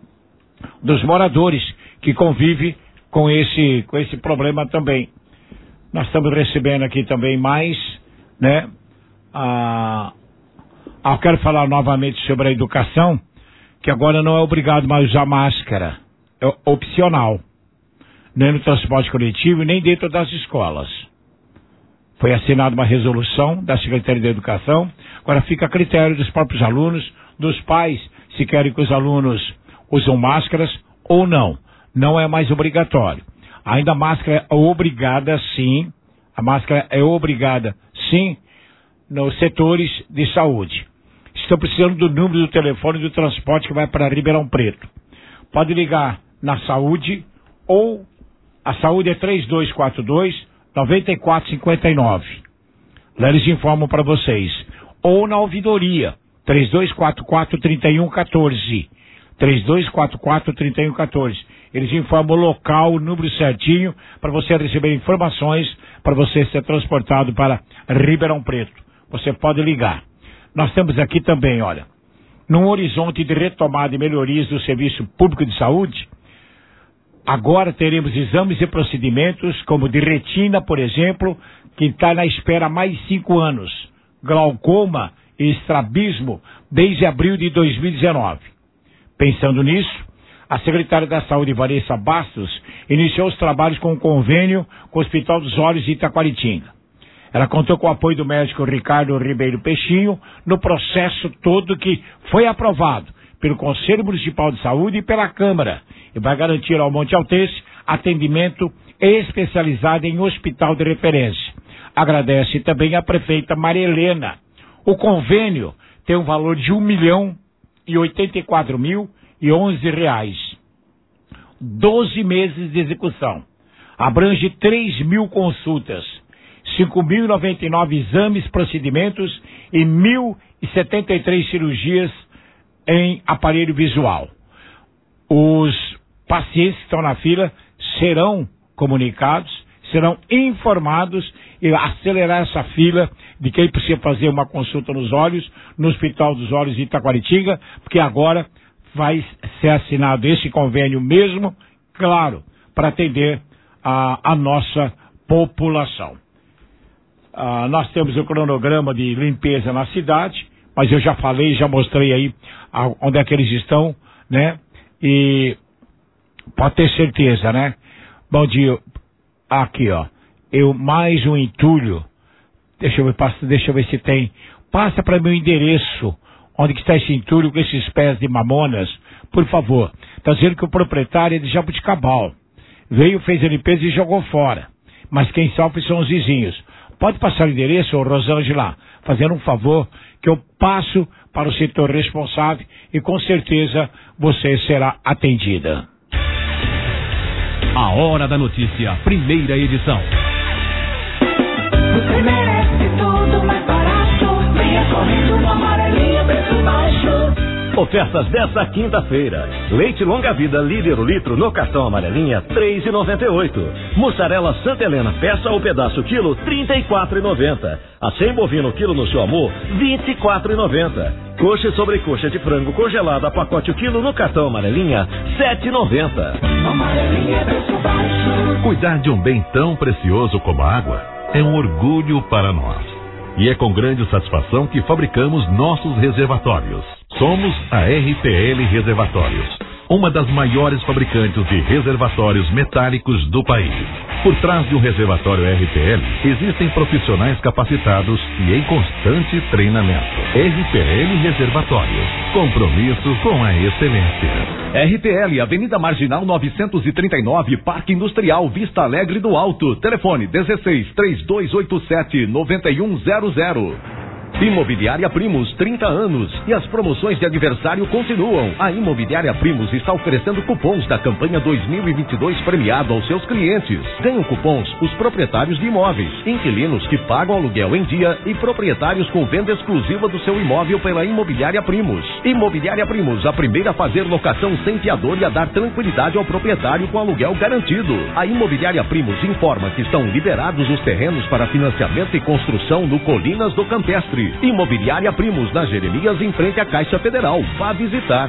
S2: dos moradores que convivem com esse, com esse problema também. Nós estamos recebendo aqui também mais, né, a, a, eu quero falar novamente sobre a educação, que agora não é obrigado mais usar máscara, é opcional, nem no transporte coletivo e nem dentro das escolas. Foi assinada uma resolução da Secretaria da Educação, agora fica a critério dos próprios alunos, dos pais, se querem que os alunos usam máscaras ou não. Não é mais obrigatório. Ainda a máscara é obrigada sim, a máscara é obrigada sim, nos setores de saúde. Estão precisando do número do telefone do transporte que vai para Ribeirão Preto. Pode ligar na saúde, ou a saúde é três dois quatro dois, nove quatro cinco nove. Lá eles informam para vocês. Ou na ouvidoria, três dois quatro quatro, três um um quatro. três dois quatro quatro, três um um quatro. Eles informam o local, o número certinho, para você receber informações, para você ser transportado para Ribeirão Preto. Você pode ligar. Nós temos aqui também, olha, num horizonte de retomada e melhorias do serviço público de saúde, agora teremos exames e procedimentos, como de retina, por exemplo, que está na espera há mais cinco anos. Glaucoma e estrabismo, desde abril de dois mil e dezenove. Pensando nisso, a secretária da Saúde, Vanessa Bastos, iniciou os trabalhos com um convênio com o Hospital dos Olhos de Itaquaritinga. Ela contou com o apoio do médico Ricardo Ribeiro Peixinho no processo todo que foi aprovado pelo Conselho Municipal de Saúde e pela Câmara, e vai garantir ao Monte Altense atendimento especializado em hospital de referência. Agradece também a prefeita Maria Helena. O convênio tem um valor de um milhão e oitenta e quatro mil e onze reais. doze meses de execução. Abrange três mil consultas, cinco mil e noventa e nove exames, procedimentos e mil e setenta e três cirurgias em aparelho visual. Os pacientes que estão na fila serão comunicados, serão informados e acelerar essa fila de quem precisa fazer uma consulta nos olhos, no Hospital dos Olhos de Itaquaritinga, porque agora vai ser assinado esse convênio mesmo, claro, para atender a, a nossa população. Ah, nós temos o cronograma de limpeza na cidade, mas eu já falei, já mostrei aí a, onde é que eles estão, né? E pode ter certeza, né? Bom dia, aqui ó, eu mais um entulho, deixa eu ver, passa, deixa eu ver se tem, passa para meu endereço, onde que está esse entulho com esses pés de mamonas, por favor. Está dizendo que o proprietário é de Jabuticabal, veio, fez a limpeza e jogou fora, mas quem sofre são os vizinhos. Pode passar o endereço, ô Rosângela, fazendo um favor, que eu passo para o setor responsável e com certeza você será atendida.
S6: A Hora da Notícia, primeira edição.
S3: Você merece tudo mais barato. Venha correndo no Amarelinha, preço baixo.
S9: Ofertas desta quinta-feira. Leite longa vida líder o litro no cartão Amarelinha, três reais e noventa e oito centavos. Mussarela Santa Helena peça ou pedaço quilo, trinta e quatro reais e noventa centavos. Acém bovino quilo no seu amor, vinte e quatro reais e noventa centavos. Coxa e sobrecoxa de frango congelada pacote o quilo no cartão Amarelinha, sete reais e noventa centavos.
S3: Amarelinha, preço baixo.
S5: Cuidar de um bem tão precioso como a água é um orgulho para nós. E é com grande satisfação que fabricamos nossos reservatórios. Somos a R P L Reservatórios, uma das maiores fabricantes de reservatórios metálicos do país. Por trás de um reservatório R P L, existem profissionais capacitados e em constante treinamento. R P L Reservatórios, compromisso com a excelência.
S4: R P L, Avenida Marginal novecentos e trinta e nove, Parque Industrial, Vista Alegre do Alto. Telefone dezesseis, três dois oito sete, nove um zero zero. Imobiliária Primos, trinta anos e as promoções de aniversário continuam. A Imobiliária Primos está oferecendo cupons da campanha dois mil e vinte e dois premiado aos seus clientes. Ganham cupons os proprietários de imóveis, inquilinos que pagam aluguel em dia e proprietários com venda exclusiva do seu imóvel pela Imobiliária Primos. Imobiliária Primos, a primeira a fazer locação sem fiador e a dar tranquilidade ao proprietário com aluguel garantido. A Imobiliária Primos informa que estão liberados os terrenos para financiamento e construção no Colinas do Campestre. Imobiliária Primos, na Jeremias, em frente à Caixa Federal. Vá visitar.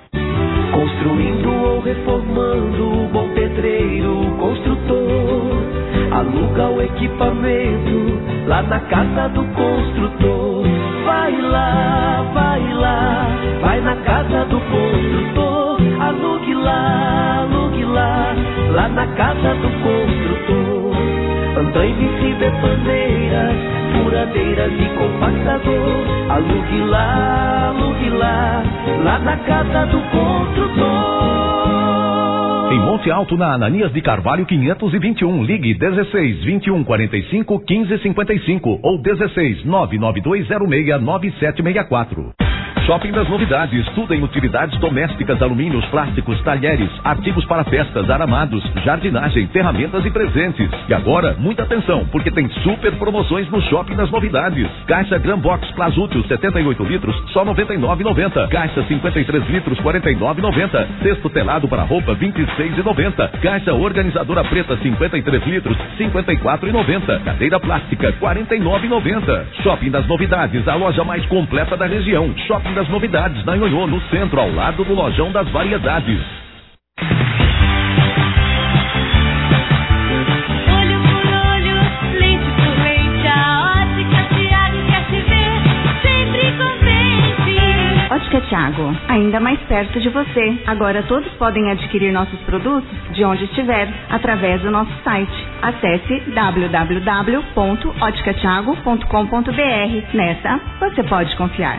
S3: Construindo ou reformando, bom pedreiro, construtor. Aluga o equipamento lá na casa do construtor. Vai lá, vai lá, vai na casa do construtor. Alugue lá, alugue lá, lá na casa do construtor. Andaime e betoneiras, furadeiras e compactador. Alugue lá, alugue lá, lá na casa do construtor.
S4: Em Monte Alto, na Ananias de Carvalho quinhentos e vinte e um, ligue dezesseis, vinte e um, quarenta e cinco, quinze, cinquenta e cinco ou dezesseis, nove nove dois zero seis, nove sete seis quatro. Shopping das Novidades, tudo em utilidades domésticas, alumínios, plásticos, talheres, artigos para festas, aramados, jardinagem, ferramentas e presentes. E agora, muita atenção, porque tem super promoções no Shopping das Novidades. Caixa Gran Box Plasútil setenta e oito litros, só noventa e nove reais e noventa centavos. Caixa cinquenta e três litros, quarenta e nove reais e noventa centavos. Cesto telado para roupa, vinte e seis reais e noventa centavos. Caixa organizadora preta, cinquenta e três litros, cinquenta e quatro reais e noventa centavos. Cadeira plástica, quarenta e nove reais e noventa centavos. Shopping das Novidades, a loja mais completa da região. Shopping das Novidades, na Ionhô, no centro, ao lado do Lojão das Variedades.
S3: Olho por olho, lente por lente, a Ótica Thiago quer te ver sempre contente.
S10: Ótica Thiago, ainda mais perto de você. Agora todos podem adquirir nossos produtos de onde estiver, através do nosso site. Acesse w w w ponto ótica thiago ponto com ponto b r. Nessa, você pode confiar.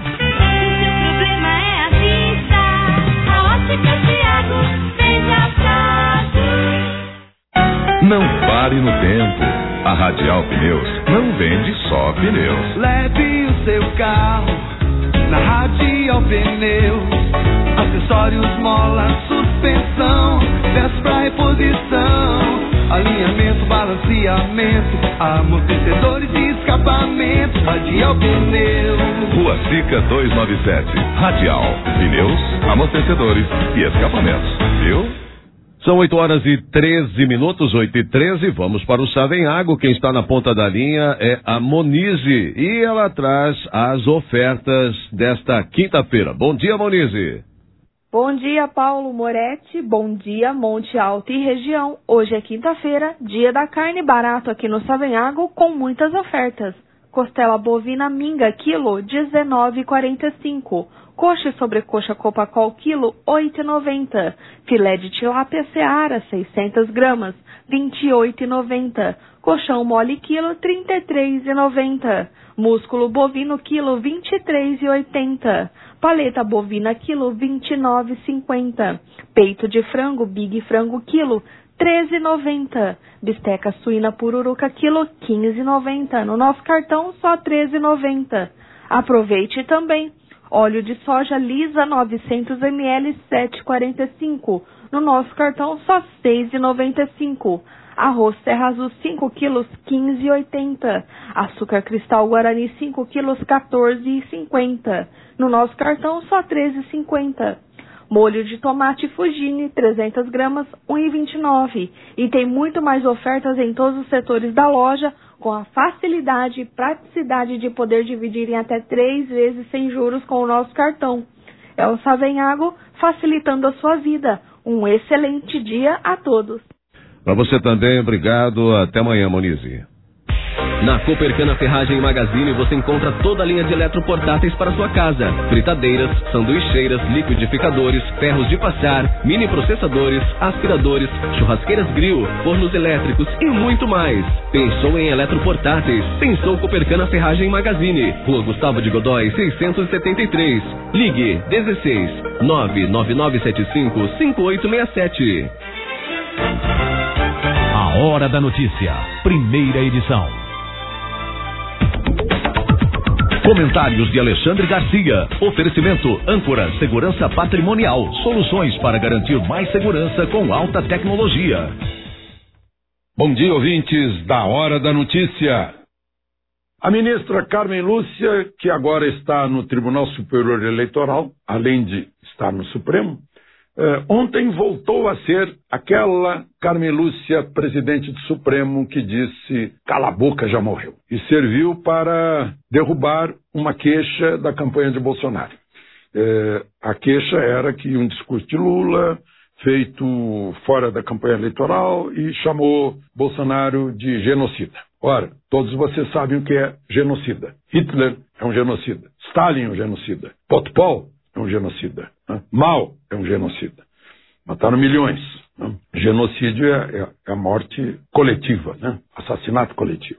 S8: Não pare no tempo. A Radial Pneus não vende só pneus.
S3: Leve o seu carro na Radial Pneus. Acessórios, mola, suspensão, peças pra reposição, alinhamento, balanceamento, amortecedores e escapamento. Radial Pneus.
S8: Rua Sica duzentos e noventa e sete. Radial Pneus, amortecedores e escapamentos. Viu?
S1: São oito horas e treze minutos, oito e treze, vamos para o Savenhago. Quem está na ponta da linha é a Monize e ela traz as ofertas desta quinta-feira. Bom dia, Monize.
S16: Bom dia, Paulo Moretti. Bom dia, Monte Alto e região. Hoje é quinta-feira, dia da carne barato aqui no Savenhago com muitas ofertas. Costela bovina minga, quilo, dezenove reais e quarenta e cinco centavos. Coxa e sobrecoxa Copacol, quilo, oito reais e noventa centavos. Filé de tilápia Seara, seiscentas gramas, vinte e oito reais e noventa centavos. Colchão mole, quilo, trinta e três reais e noventa centavos. Músculo bovino, quilo, vinte e três reais e oitenta centavos. Paleta bovina, quilo, vinte e nove reais e cinquenta centavos. Peito de frango, Big Frango, quilo, treze reais e noventa centavos. Bisteca suína pururuca, quilo, quinze reais e noventa centavos. No nosso cartão, só treze reais e noventa centavos. Aproveite também. Óleo de soja lisa novecentos mililitros, sete reais e quarenta e cinco centavos. No nosso cartão, só seis reais e noventa e cinco centavos. Arroz Serra Azul cinco quilos, quinze reais e oitenta centavos. Açúcar Cristal Guarani cinco quilos, quatorze reais e cinquenta centavos. No nosso cartão, só treze reais e cinquenta centavos. Molho de tomate Fugini, trezentas gramas, um real e vinte e nove centavos. E tem muito mais ofertas em todos os setores da loja, com a facilidade e praticidade de poder dividir em até três vezes sem juros com o nosso cartão. É o Savenhago facilitando a sua vida. Um excelente dia a todos.
S1: Para você também, obrigado. Até amanhã, Monize.
S13: Na Copercana Ferragem Magazine você encontra toda a linha de eletroportáteis para sua casa. Fritadeiras, sanduicheiras, liquidificadores, ferros de passar, mini processadores, aspiradores, churrasqueiras grill, fornos elétricos e muito mais. Pensou em eletroportáteis? Pensou Copercana Ferragem Magazine. Rua Gustavo de Godói, seiscentos e setenta e três. Ligue dezesseis, nove nove nove sete cinco, cinco oito seis sete.
S6: A Hora da Notícia, primeira edição.
S5: Comentários de Alexandre Garcia. Oferecimento Âncora Segurança Patrimonial. Soluções para garantir mais segurança com alta tecnologia.
S17: Bom dia, ouvintes da Hora da Notícia. A ministra Carmen Lúcia, que agora está no Tribunal Superior Eleitoral, além de estar no Supremo, eh, ontem voltou a ser aquela Carmen Lúcia, presidente do Supremo, que disse cala a boca, já morreu. E serviu para derrubar uma queixa da campanha de Bolsonaro. Eh, a queixa era que um discurso de Lula, feito fora da campanha eleitoral, e chamou Bolsonaro de genocida. Ora, todos vocês sabem o que é genocida. Hitler é um genocida. Stalin é um genocida. Potpol é um genocida. Né? Mao é um genocida. Mataram milhões. Né? Genocídio é, é a morte coletiva, né? Assassinato coletivo.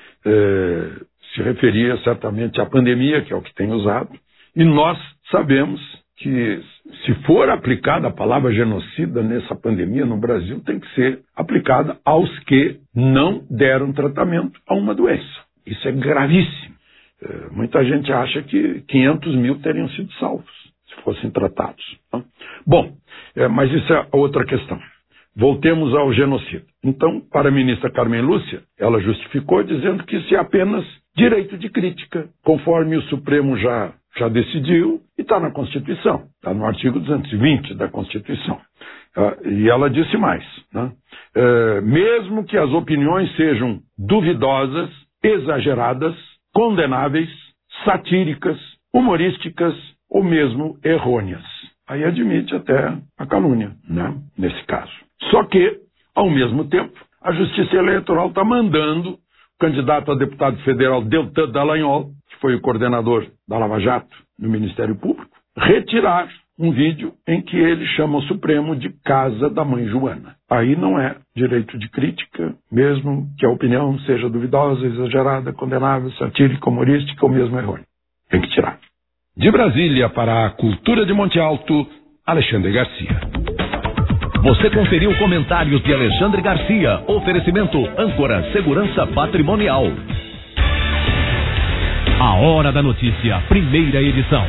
S17: É, se referia certamente à pandemia, que é o que tem usado, e nós sabemos que se for aplicada a palavra genocida nessa pandemia no Brasil, tem que ser aplicada aos que não deram tratamento a uma doença. Isso é gravíssimo. É, muita gente acha que quinhentos mil teriam sido salvos se fossem tratados. Né? Bom, é, mas isso é outra questão. Voltemos ao genocídio. Então, para a ministra Carmen Lúcia, ela justificou dizendo que isso é apenas direito de crítica, conforme o Supremo já, já decidiu, e está na Constituição, está no artigo duzentos e vinte da Constituição. Uh, e ela disse mais, né? Uh, mesmo que as opiniões sejam duvidosas, exageradas, condenáveis, satíricas, humorísticas ou mesmo errôneas. Aí admite até a calúnia, né? Nesse caso. Só que, ao mesmo tempo, a Justiça Eleitoral está mandando o candidato a deputado federal Deltan Dallagnol, que foi o coordenador da Lava Jato no Ministério Público, retirar um vídeo em que ele chama o Supremo de casa da mãe Joana. Aí não é direito de crítica, mesmo que a opinião seja duvidosa, exagerada, condenável, satírica, humorística ou mesmo errônea. Tem que tirar.
S18: De Brasília para a Cultura de Monte Alto, Alexandre Garcia.
S5: Você conferiu comentários de Alexandre Garcia. Oferecimento Âncora Segurança Patrimonial.
S6: A Hora da Notícia, primeira edição.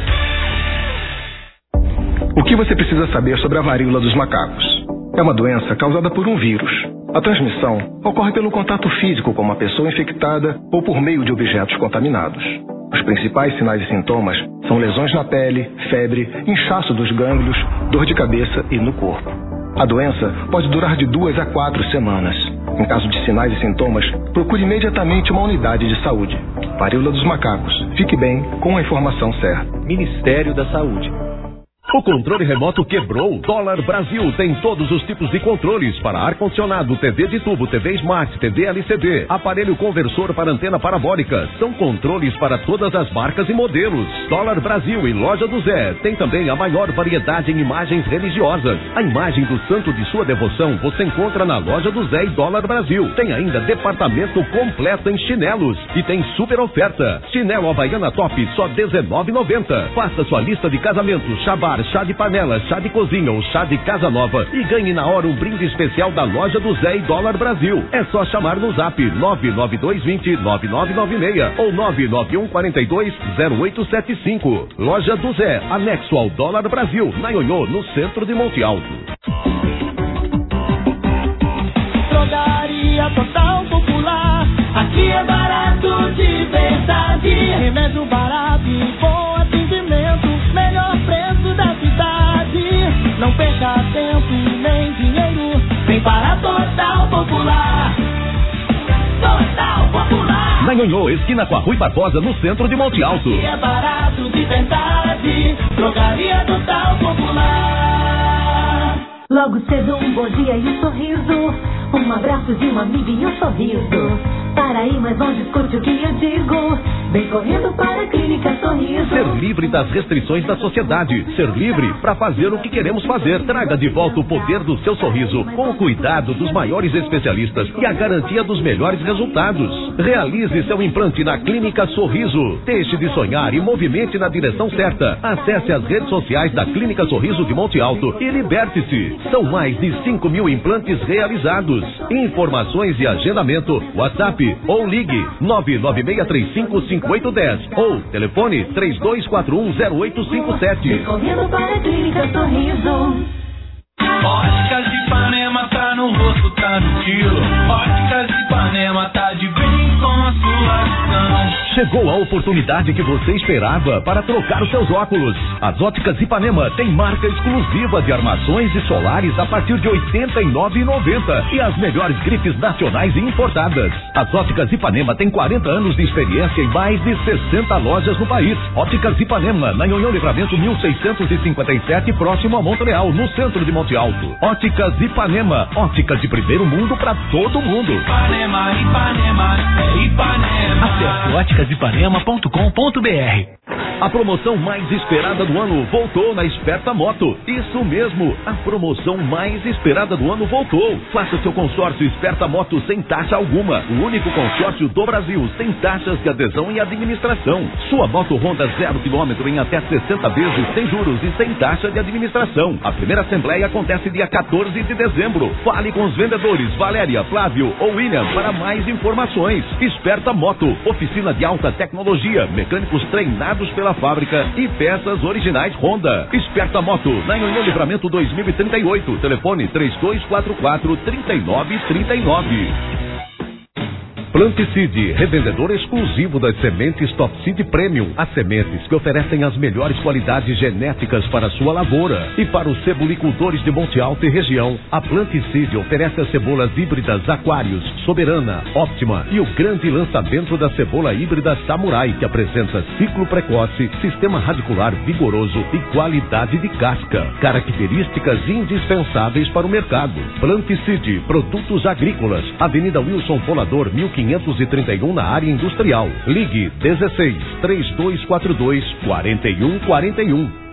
S19: O que você precisa saber sobre a varíola dos macacos? É uma doença causada por um vírus. A transmissão ocorre pelo contato físico com uma pessoa infectada ou por meio de objetos contaminados. Os principais sinais e sintomas são lesões na pele, febre, inchaço dos gânglios, dor de cabeça e no corpo. A doença pode durar de duas a quatro semanas. Em caso de sinais e sintomas, procure imediatamente uma unidade de saúde. Varíola dos macacos. Fique bem com a informação certa.
S4: Ministério da Saúde. O controle remoto quebrou. Dólar Brasil tem todos os tipos de controles para ar-condicionado, T V de tubo, T V Smart, T V L C D, aparelho conversor para antena parabólica. São controles para todas as marcas e modelos. Dólar Brasil e Loja do Zé tem também a maior variedade em imagens religiosas. A imagem do santo de sua devoção você encontra na Loja do Zé e Dólar Brasil. Tem ainda departamento completo em chinelos e tem super oferta. Chinelo Havaiana Top só dezenove reais e noventa centavos. Faça sua lista de casamentos, chabar, chá de panela, chá de cozinha ou chá de casa nova e ganhe na hora um brinde especial da Loja do Zé e Dólar Brasil. É só chamar no zap nove nove dois dois zero nove nove nove seis ou nove nove um quatro dois zero oito sete cinco. Loja do Zé, anexo ao Dólar Brasil, na Ionhô, no centro de Monte Alto.
S3: Drogaria Total Popular, aqui é barato de verdade. Remédio barato e bom atendimento, melhor preço da cidade. Não perca tempo nem dinheiro, vem para Total Popular. Total Popular.
S4: Na Ionhô, esquina com a Rui Barbosa, no centro de Monte Alto.
S3: Aqui é barato de verdade, Drogaria Total Popular.
S11: Logo cedo um bom dia e um sorriso, um abraço de uma amiga e um sorriso. Para aí, mas não discute o que eu digo. Vem correndo para a Clínica Sorriso.
S4: Ser livre das restrições da sociedade. Ser livre para fazer o que queremos fazer. Traga de volta o poder do seu sorriso, com o cuidado dos maiores especialistas e a garantia dos melhores resultados. Realize seu implante na Clínica Sorriso. Deixe de sonhar e movimente na direção certa. Acesse as redes sociais da Clínica Sorriso de Monte Alto e liberte-se. São mais de cinco mil implantes realizados. Informações e agendamento, WhatsApp ou ligue nove nove seis três cinco cinco oito um zero ou telefone três dois quatro um zero oito cinco sete.
S11: Correndo para a Clínica Sorriso.
S3: Óticas de Ipanema tá no rosto, tá no estilo. Óticas de Ipanema tá de bem com a sua visão.
S4: Chegou a oportunidade que você esperava para trocar os seus óculos. As Óticas Ipanema tem marca exclusiva de armações e solares a partir de oitenta e nove reais e noventa centavos e as melhores grifes nacionais e importadas. As Óticas Ipanema tem quarenta anos de experiência em mais de sessenta lojas no país. Óticas Ipanema, na Ionhô Livramento mil seiscentos e cinquenta e sete, próximo a Montreal, no centro de Monte Alto. Óticas Ipanema, óticas de primeiro mundo para todo mundo.
S3: Ipanema, Ipanema, é Ipanema.
S6: Acesse óticas ipanema ponto com ponto br.
S4: A promoção mais esperada do ano voltou na Esperta Moto. Isso mesmo, a promoção mais esperada do ano voltou. Faça seu consórcio Esperta Moto sem taxa alguma. O único consórcio do Brasil sem taxas de adesão e administração. Sua moto Honda zero quilômetro em até sessenta vezes sem juros e sem taxa de administração. A primeira assembleia acontece dia quatorze de dezembro. Fale com os vendedores Valéria, Flávio ou William para mais informações. Esperta Moto, oficina de alta tecnologia, mecânicos treinados pela fábrica e peças originais Honda. Esperta Moto, na Ionhô Livramento dois mil e trinta e oito. Telefone três dois quatro quatro, três nove três nove. Planticide, revendedor exclusivo das sementes Top Seed Premium. As sementes que oferecem as melhores qualidades genéticas para a sua lavoura. E para os cebolicultores de Monte Alto e região, a Planticide oferece as cebolas híbridas Aquários, Soberana, Óptima e o grande lançamento da cebola híbrida Samurai, que apresenta ciclo precoce, sistema radicular vigoroso e qualidade de casca. Características indispensáveis para o mercado. Planticide, produtos agrícolas. Avenida Wilson Polador, mil quinhentos e trinta e um, na área industrial. Ligue dezesseis, três dois quatro dois, quatro um quatro um.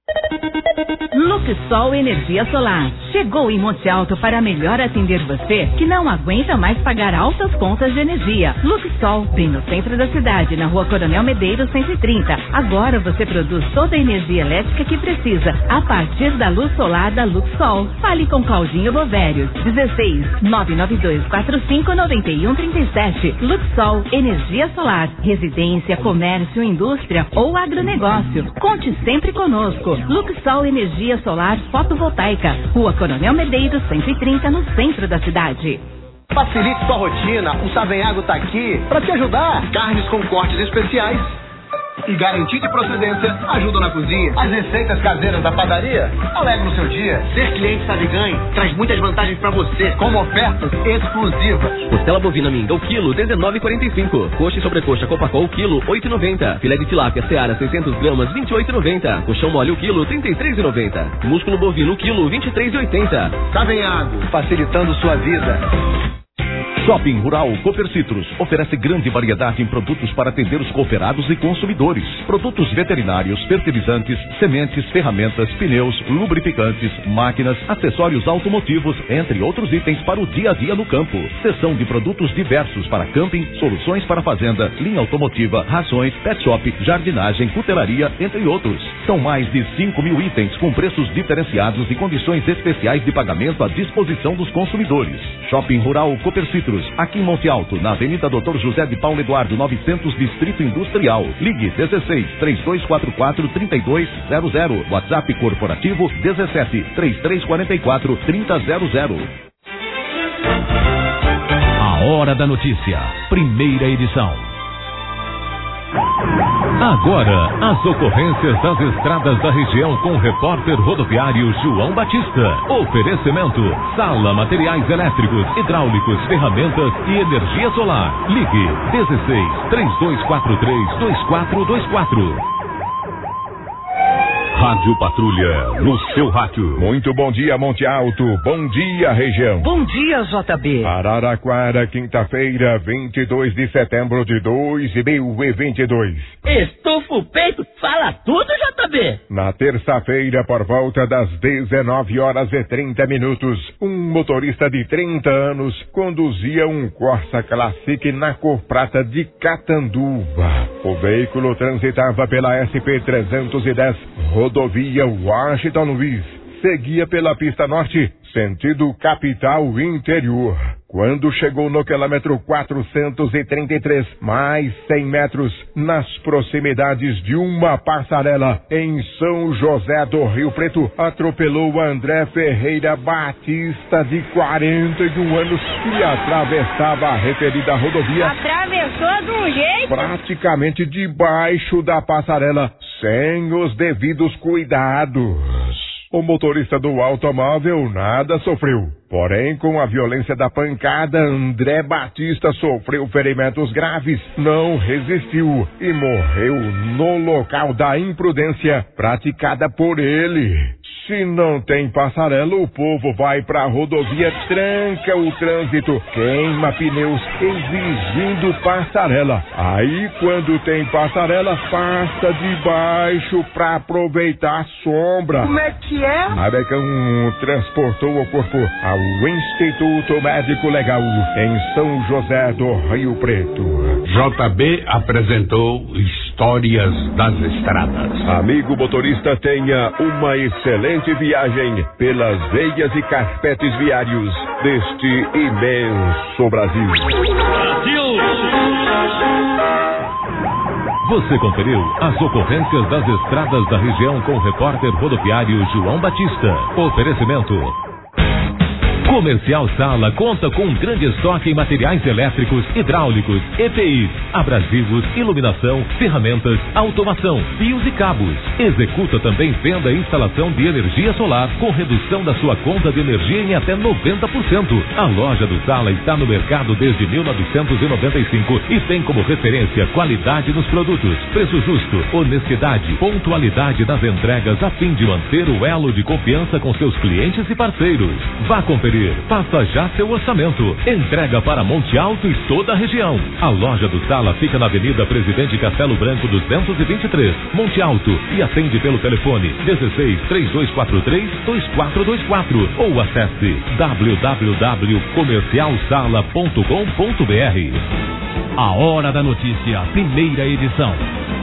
S7: Luxol Energia Solar. Chegou em Monte Alto para melhor atender você que não aguenta mais pagar altas contas de energia. Luxol, bem no centro da cidade, na Rua Coronel Medeiros cento e trinta. Agora você produz toda a energia elétrica que precisa a partir da luz solar da Luxol. Fale com Claudinho Bovérios. dezesseis, nove nove dois quatro cinco nove um três sete. Luxol Energia Solar. Residência, comércio, indústria ou agronegócio. Conte sempre conosco. Luxol Energia Solar Fotovoltaica, Rua Coronel Medeiros cento e trinta, no centro da cidade.
S12: Facilite sua rotina, o Savenhago tá aqui para te ajudar. Carnes com cortes especiais. e garantia de procedência ajudam na cozinha. As receitas caseiras da padaria alegram o seu dia. Ser cliente sabe ganha traz muitas vantagens para você, como ofertas exclusivas.
S13: Costela bovina minga o quilo dezenove e quarenta e cinco. Coxa e sobrecoxa Copacol o quilo oito e noventa. Filé de tilápia Seara seiscentos gramas vinte e oito e noventa. Colchão mole o quilo trinta e três e noventa. Músculo bovino o quilo vinte e três e oitenta.
S12: Savenhago, facilitando sua vida.
S4: Shopping Rural Copercitros oferece grande variedade em produtos para atender os cooperados e consumidores. Produtos veterinários, fertilizantes, sementes, ferramentas, pneus, lubrificantes, máquinas, acessórios automotivos, entre outros itens para o dia a dia no campo. Seção de produtos diversos para camping, soluções para fazenda, linha automotiva, rações, pet shop, jardinagem, cutelaria, entre outros. São mais de cinco mil itens com preços diferenciados e condições especiais de pagamento à disposição dos consumidores. Shopping Rural Copercitros, aqui em Monte Alto, na Avenida doutor José de Paulo Eduardo, novecentos, Distrito Industrial. Ligue dezesseis, três dois quatro quatro, três dois zero zero. WhatsApp corporativo dezessete, três três quatro quatro, três zero zero zero.
S6: A Hora da Notícia, primeira edição. Agora, as ocorrências das estradas da região com o repórter rodoviário João Batista. Oferecimento: Sala Materiais Elétricos, Hidráulicos, Ferramentas e Energia Solar. Ligue dezesseis, três dois quatro três, dois quatro dois quatro. Rádio Patrulha, no seu rádio.
S20: Muito bom dia, Monte Alto. Bom dia, região.
S21: Bom dia, J B.
S20: Araraquara, quinta-feira, vinte e dois de setembro de dois mil e vinte e dois.
S21: Estufa o peito, fala tudo, J B.
S20: Na terça-feira, por volta das dezenove horas e trinta minutos, um motorista de trinta anos conduzia um Corsa Classic na cor prata de Catanduva. O veículo transitava pela S P trezentos e dez, rodovia Washington Luiz. Seguia pela pista norte, sentido capital interior. Quando chegou no quilômetro quatrocentos e trinta e três, mais cem metros, nas proximidades de uma passarela em São José do Rio Preto, atropelou André Ferreira Batista, de quarenta e um anos, que atravessava a referida rodovia.
S21: Atravessou de um jeito?
S20: Praticamente debaixo da passarela, sem os devidos cuidados. O motorista do automóvel nada sofreu. Porém, com a violência da pancada, André Batista sofreu ferimentos graves, não resistiu e morreu no local da imprudência praticada por ele. Se não tem passarela, o povo vai pra rodovia, tranca o trânsito, queima pneus, exigindo passarela. Aí, quando tem passarela, passa debaixo pra aproveitar a sombra.
S21: Como é que é?
S20: Maricão transportou o corpo ao Instituto Médico Legal em São José do Rio Preto.
S18: J B apresentou Histórias das Estradas.
S20: Amigo motorista, tenha uma excelente viagem pelas veias e carpetes viários deste imenso Brasil.
S6: Brasil! Você conferiu as ocorrências das estradas da região com o repórter rodoviário João Batista. Oferecimento: Comercial Sala conta com um grande estoque em materiais elétricos, hidráulicos, E P Is, abrasivos, iluminação, ferramentas, automação, fios e cabos. Executa também venda e instalação de energia solar com redução da sua conta de energia em até noventa por cento. A loja do Sala está no mercado desde mil novecentos e noventa e cinco e tem como referência qualidade nos produtos, preço justo, honestidade, pontualidade nas entregas a fim de manter o elo de confiança com seus clientes e parceiros. Vá conferir. Faça já seu orçamento. Entrega para Monte Alto e toda a região. A loja do Sala fica na Avenida Presidente Castelo Branco duzentos e vinte e três, Monte Alto, e atende pelo telefone dezesseis, três dois quatro três, dois quatro dois quatro ou acesse w w w ponto comercial sala ponto com ponto b r. A Hora da Notícia, primeira edição.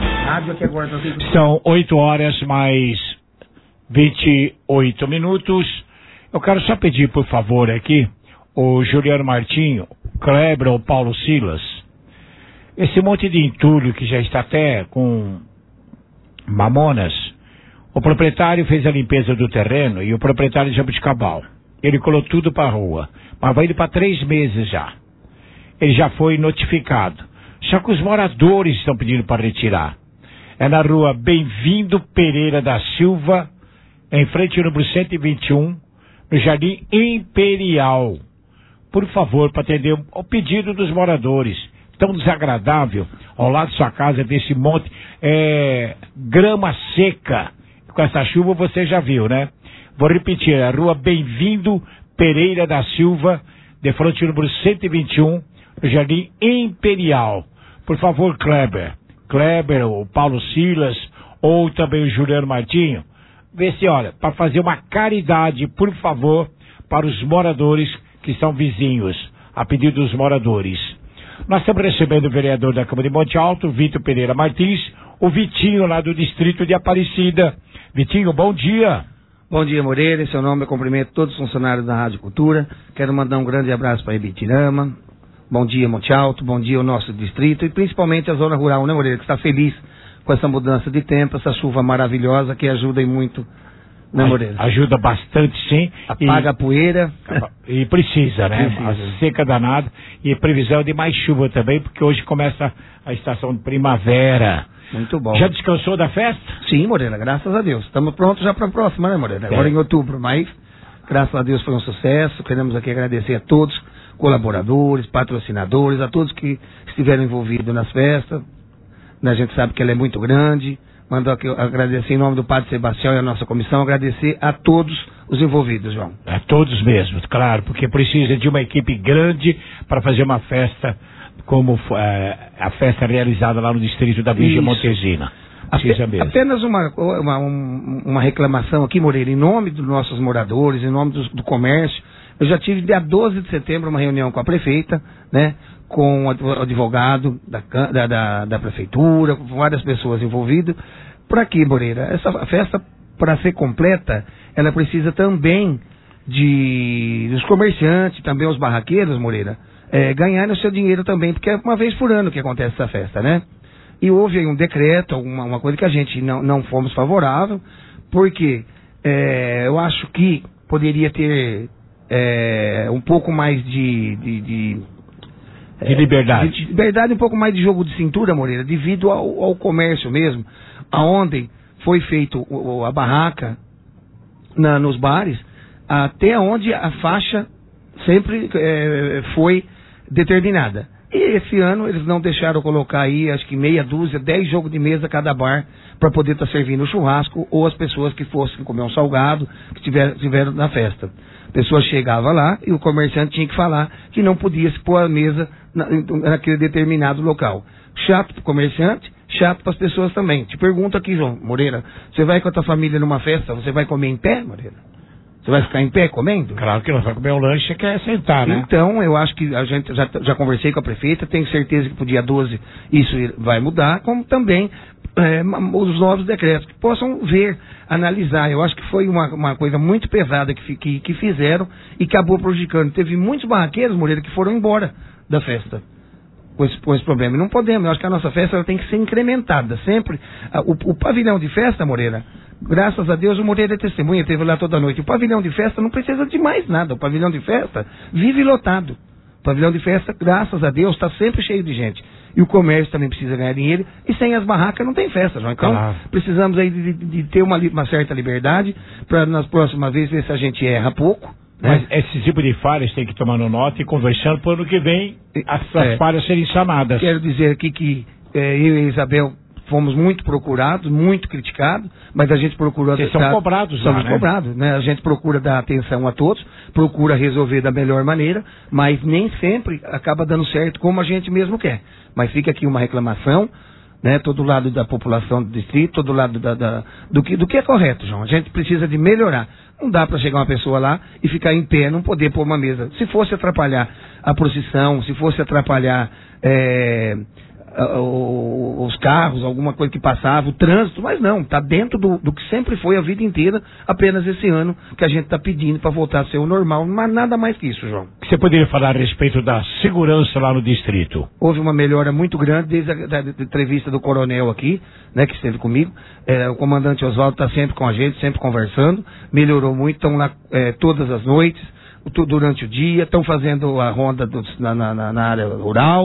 S2: São oito horas mais vinte e oito minutos. Eu quero só pedir, por favor, aqui, o Juliano Martinho, Kleber ou Paulo Silas, esse monte de entulho que já está até com mamonas. O proprietário fez a limpeza do terreno e o proprietário de Jabuticabal. Ele colocou tudo para a rua, mas vai indo para três meses já. Ele já foi notificado. Só que os moradores estão pedindo para retirar. É na rua Bem-vindo Pereira da Silva, em frente ao número cento e vinte e um, no Jardim Imperial. Por favor, para atender o pedido dos moradores. Tão desagradável, ao lado de sua casa, desse monte, é, grama seca. Com essa chuva você já viu, né? Vou repetir, é a rua Bem-vindo Pereira da Silva, de frente ao número cento e vinte e um, no Jardim Imperial. Por favor, Kleber. Kleber, o Paulo Silas, ou também o Juliano Martinho, vê se, olha, para fazer uma caridade, por favor, para os moradores que são vizinhos, a pedido dos moradores. Nós estamos recebendo o vereador da Câmara de Monte Alto, Vitor Pereira Martins, o Vitinho lá do distrito de Aparecida. Vitinho, bom dia.
S14: Bom dia, Moreira. Em seu nome eu cumprimento todos os funcionários da Rádio Cultura. Quero mandar um grande abraço para Ibitirama. Bom dia, Monte Alto. Bom dia ao nosso distrito e principalmente a zona rural, né, Moreira? Que está feliz com essa mudança de tempo, essa chuva maravilhosa que ajuda muito, né, Moreira?
S2: Ajuda bastante, sim.
S14: Apaga e... a poeira.
S2: E precisa, né?
S14: Precisa.
S2: A seca danada. E previsão de mais chuva também, porque hoje começa a estação de primavera.
S14: Muito bom.
S2: Já descansou da festa?
S14: Sim, Moreira, graças a Deus. Estamos prontos já para a próxima, né, Moreira? Agora é. em outubro, mas graças a Deus foi um sucesso. Queremos aqui agradecer a todos, colaboradores, patrocinadores, a todos que estiveram envolvidos nas festas. A gente sabe que ela é muito grande. Mando aqui agradecer em nome do Padre Sebastião e a nossa comissão, agradecer a todos os envolvidos, João.
S2: A todos mesmo, claro, porque precisa de uma equipe grande para fazer uma festa como é, a festa realizada lá no distrito da Virgem Montesina. Precisa mesmo.
S14: Apenas uma, uma, uma reclamação aqui, Moreira, em nome dos nossos moradores, em nome do, do comércio. Eu já tive dia doze de setembro uma reunião com a prefeita, né, com o advogado da, da, da, da prefeitura, com várias pessoas envolvidas. Para quê, Moreira? Essa festa, para ser completa, ela precisa também de dos comerciantes, também os barraqueiros, Moreira, é, ganharem o seu dinheiro também, porque é uma vez por ano que acontece essa festa, né? E houve aí um decreto, uma, uma coisa que a gente não, não fomos favorável, porque é, eu acho que poderia ter é, um pouco mais de... de, de
S2: De liberdade.
S14: De, de liberdade, um pouco mais de jogo de cintura, Moreira, devido ao, ao comércio mesmo, aonde foi feito o, a barraca na, nos bares, até onde a faixa sempre é, foi determinada. E esse ano eles não deixaram colocar aí, acho que meia dúzia, dez jogos de mesa cada bar, para poder estar tá servindo o churrasco, ou as pessoas que fossem comer um salgado, que tiver, tiveram na festa. A pessoa chegava lá e o comerciante tinha que falar que não podia se pôr a mesa na, naquele determinado local. Chato para o comerciante, chato para as pessoas também. Te pergunto aqui, João Moreira, você vai com a tua família numa festa, você vai comer em pé, Moreira? Você vai ficar em pé comendo?
S2: Claro que não, vai comer um lanche, quer sentar, né?
S14: Então, eu acho que a gente já, já conversei com a prefeita, tenho certeza que pro dia doze isso vai mudar, como também é, os novos decretos, que possam ver, analisar. Eu acho que foi uma, uma coisa muito pesada que, que, que fizeram e acabou prejudicando. Teve muitos barraqueiros, Moreira, que foram embora da festa com esse, com esse problema. E não podemos, eu acho que a nossa festa ela tem que ser incrementada, sempre. O, o pavilhão de festa, Moreira, graças a Deus o Moreira é testemunha, teve lá toda noite. O pavilhão de festa não precisa de mais nada, o pavilhão de festa vive lotado. O pavilhão de festa, graças a Deus, está sempre cheio de gente. E o comércio também precisa ganhar dinheiro, e sem as barracas não tem festa, João. Então, claro, precisamos aí de, de, de ter uma, uma certa liberdade, para nas próximas vezes ver se a gente erra pouco.
S2: Mas é. Esse tipo de falhas tem que tomar nota e conversando para o ano que vem as, é. as falhas serem sanadas.
S14: Quero dizer aqui que é, eu e a Isabel fomos muito procurados, muito criticados, mas a gente procurou...
S2: Vocês são cobrados já,
S14: Somos
S2: né?
S14: cobrados, né? A gente procura dar atenção a todos, procura resolver da melhor maneira, mas nem sempre acaba dando certo como a gente mesmo quer. Mas fica aqui uma reclamação, né? Todo lado da população do distrito, todo lado da, da, do, que, do que é correto, João. A gente precisa de melhorar. Não dá para chegar uma pessoa lá e ficar em pé, não poder pôr uma mesa. Se fosse atrapalhar a procissão, se fosse atrapalhar é, os carros, alguma coisa que passava, o trânsito, mas não, está dentro do, do que sempre foi a vida inteira, apenas esse ano que a gente está pedindo para voltar a ser o normal, mas nada mais que isso, João.
S2: Você poderia falar a respeito da segurança lá no distrito?
S14: Houve uma melhora muito grande desde a da, da entrevista do coronel aqui, né, que esteve comigo. É, o comandante Oswaldo está sempre com a gente, sempre conversando, melhorou muito, estão lá é, todas as noites, durante o dia, estão fazendo a ronda do, na, na, na área rural,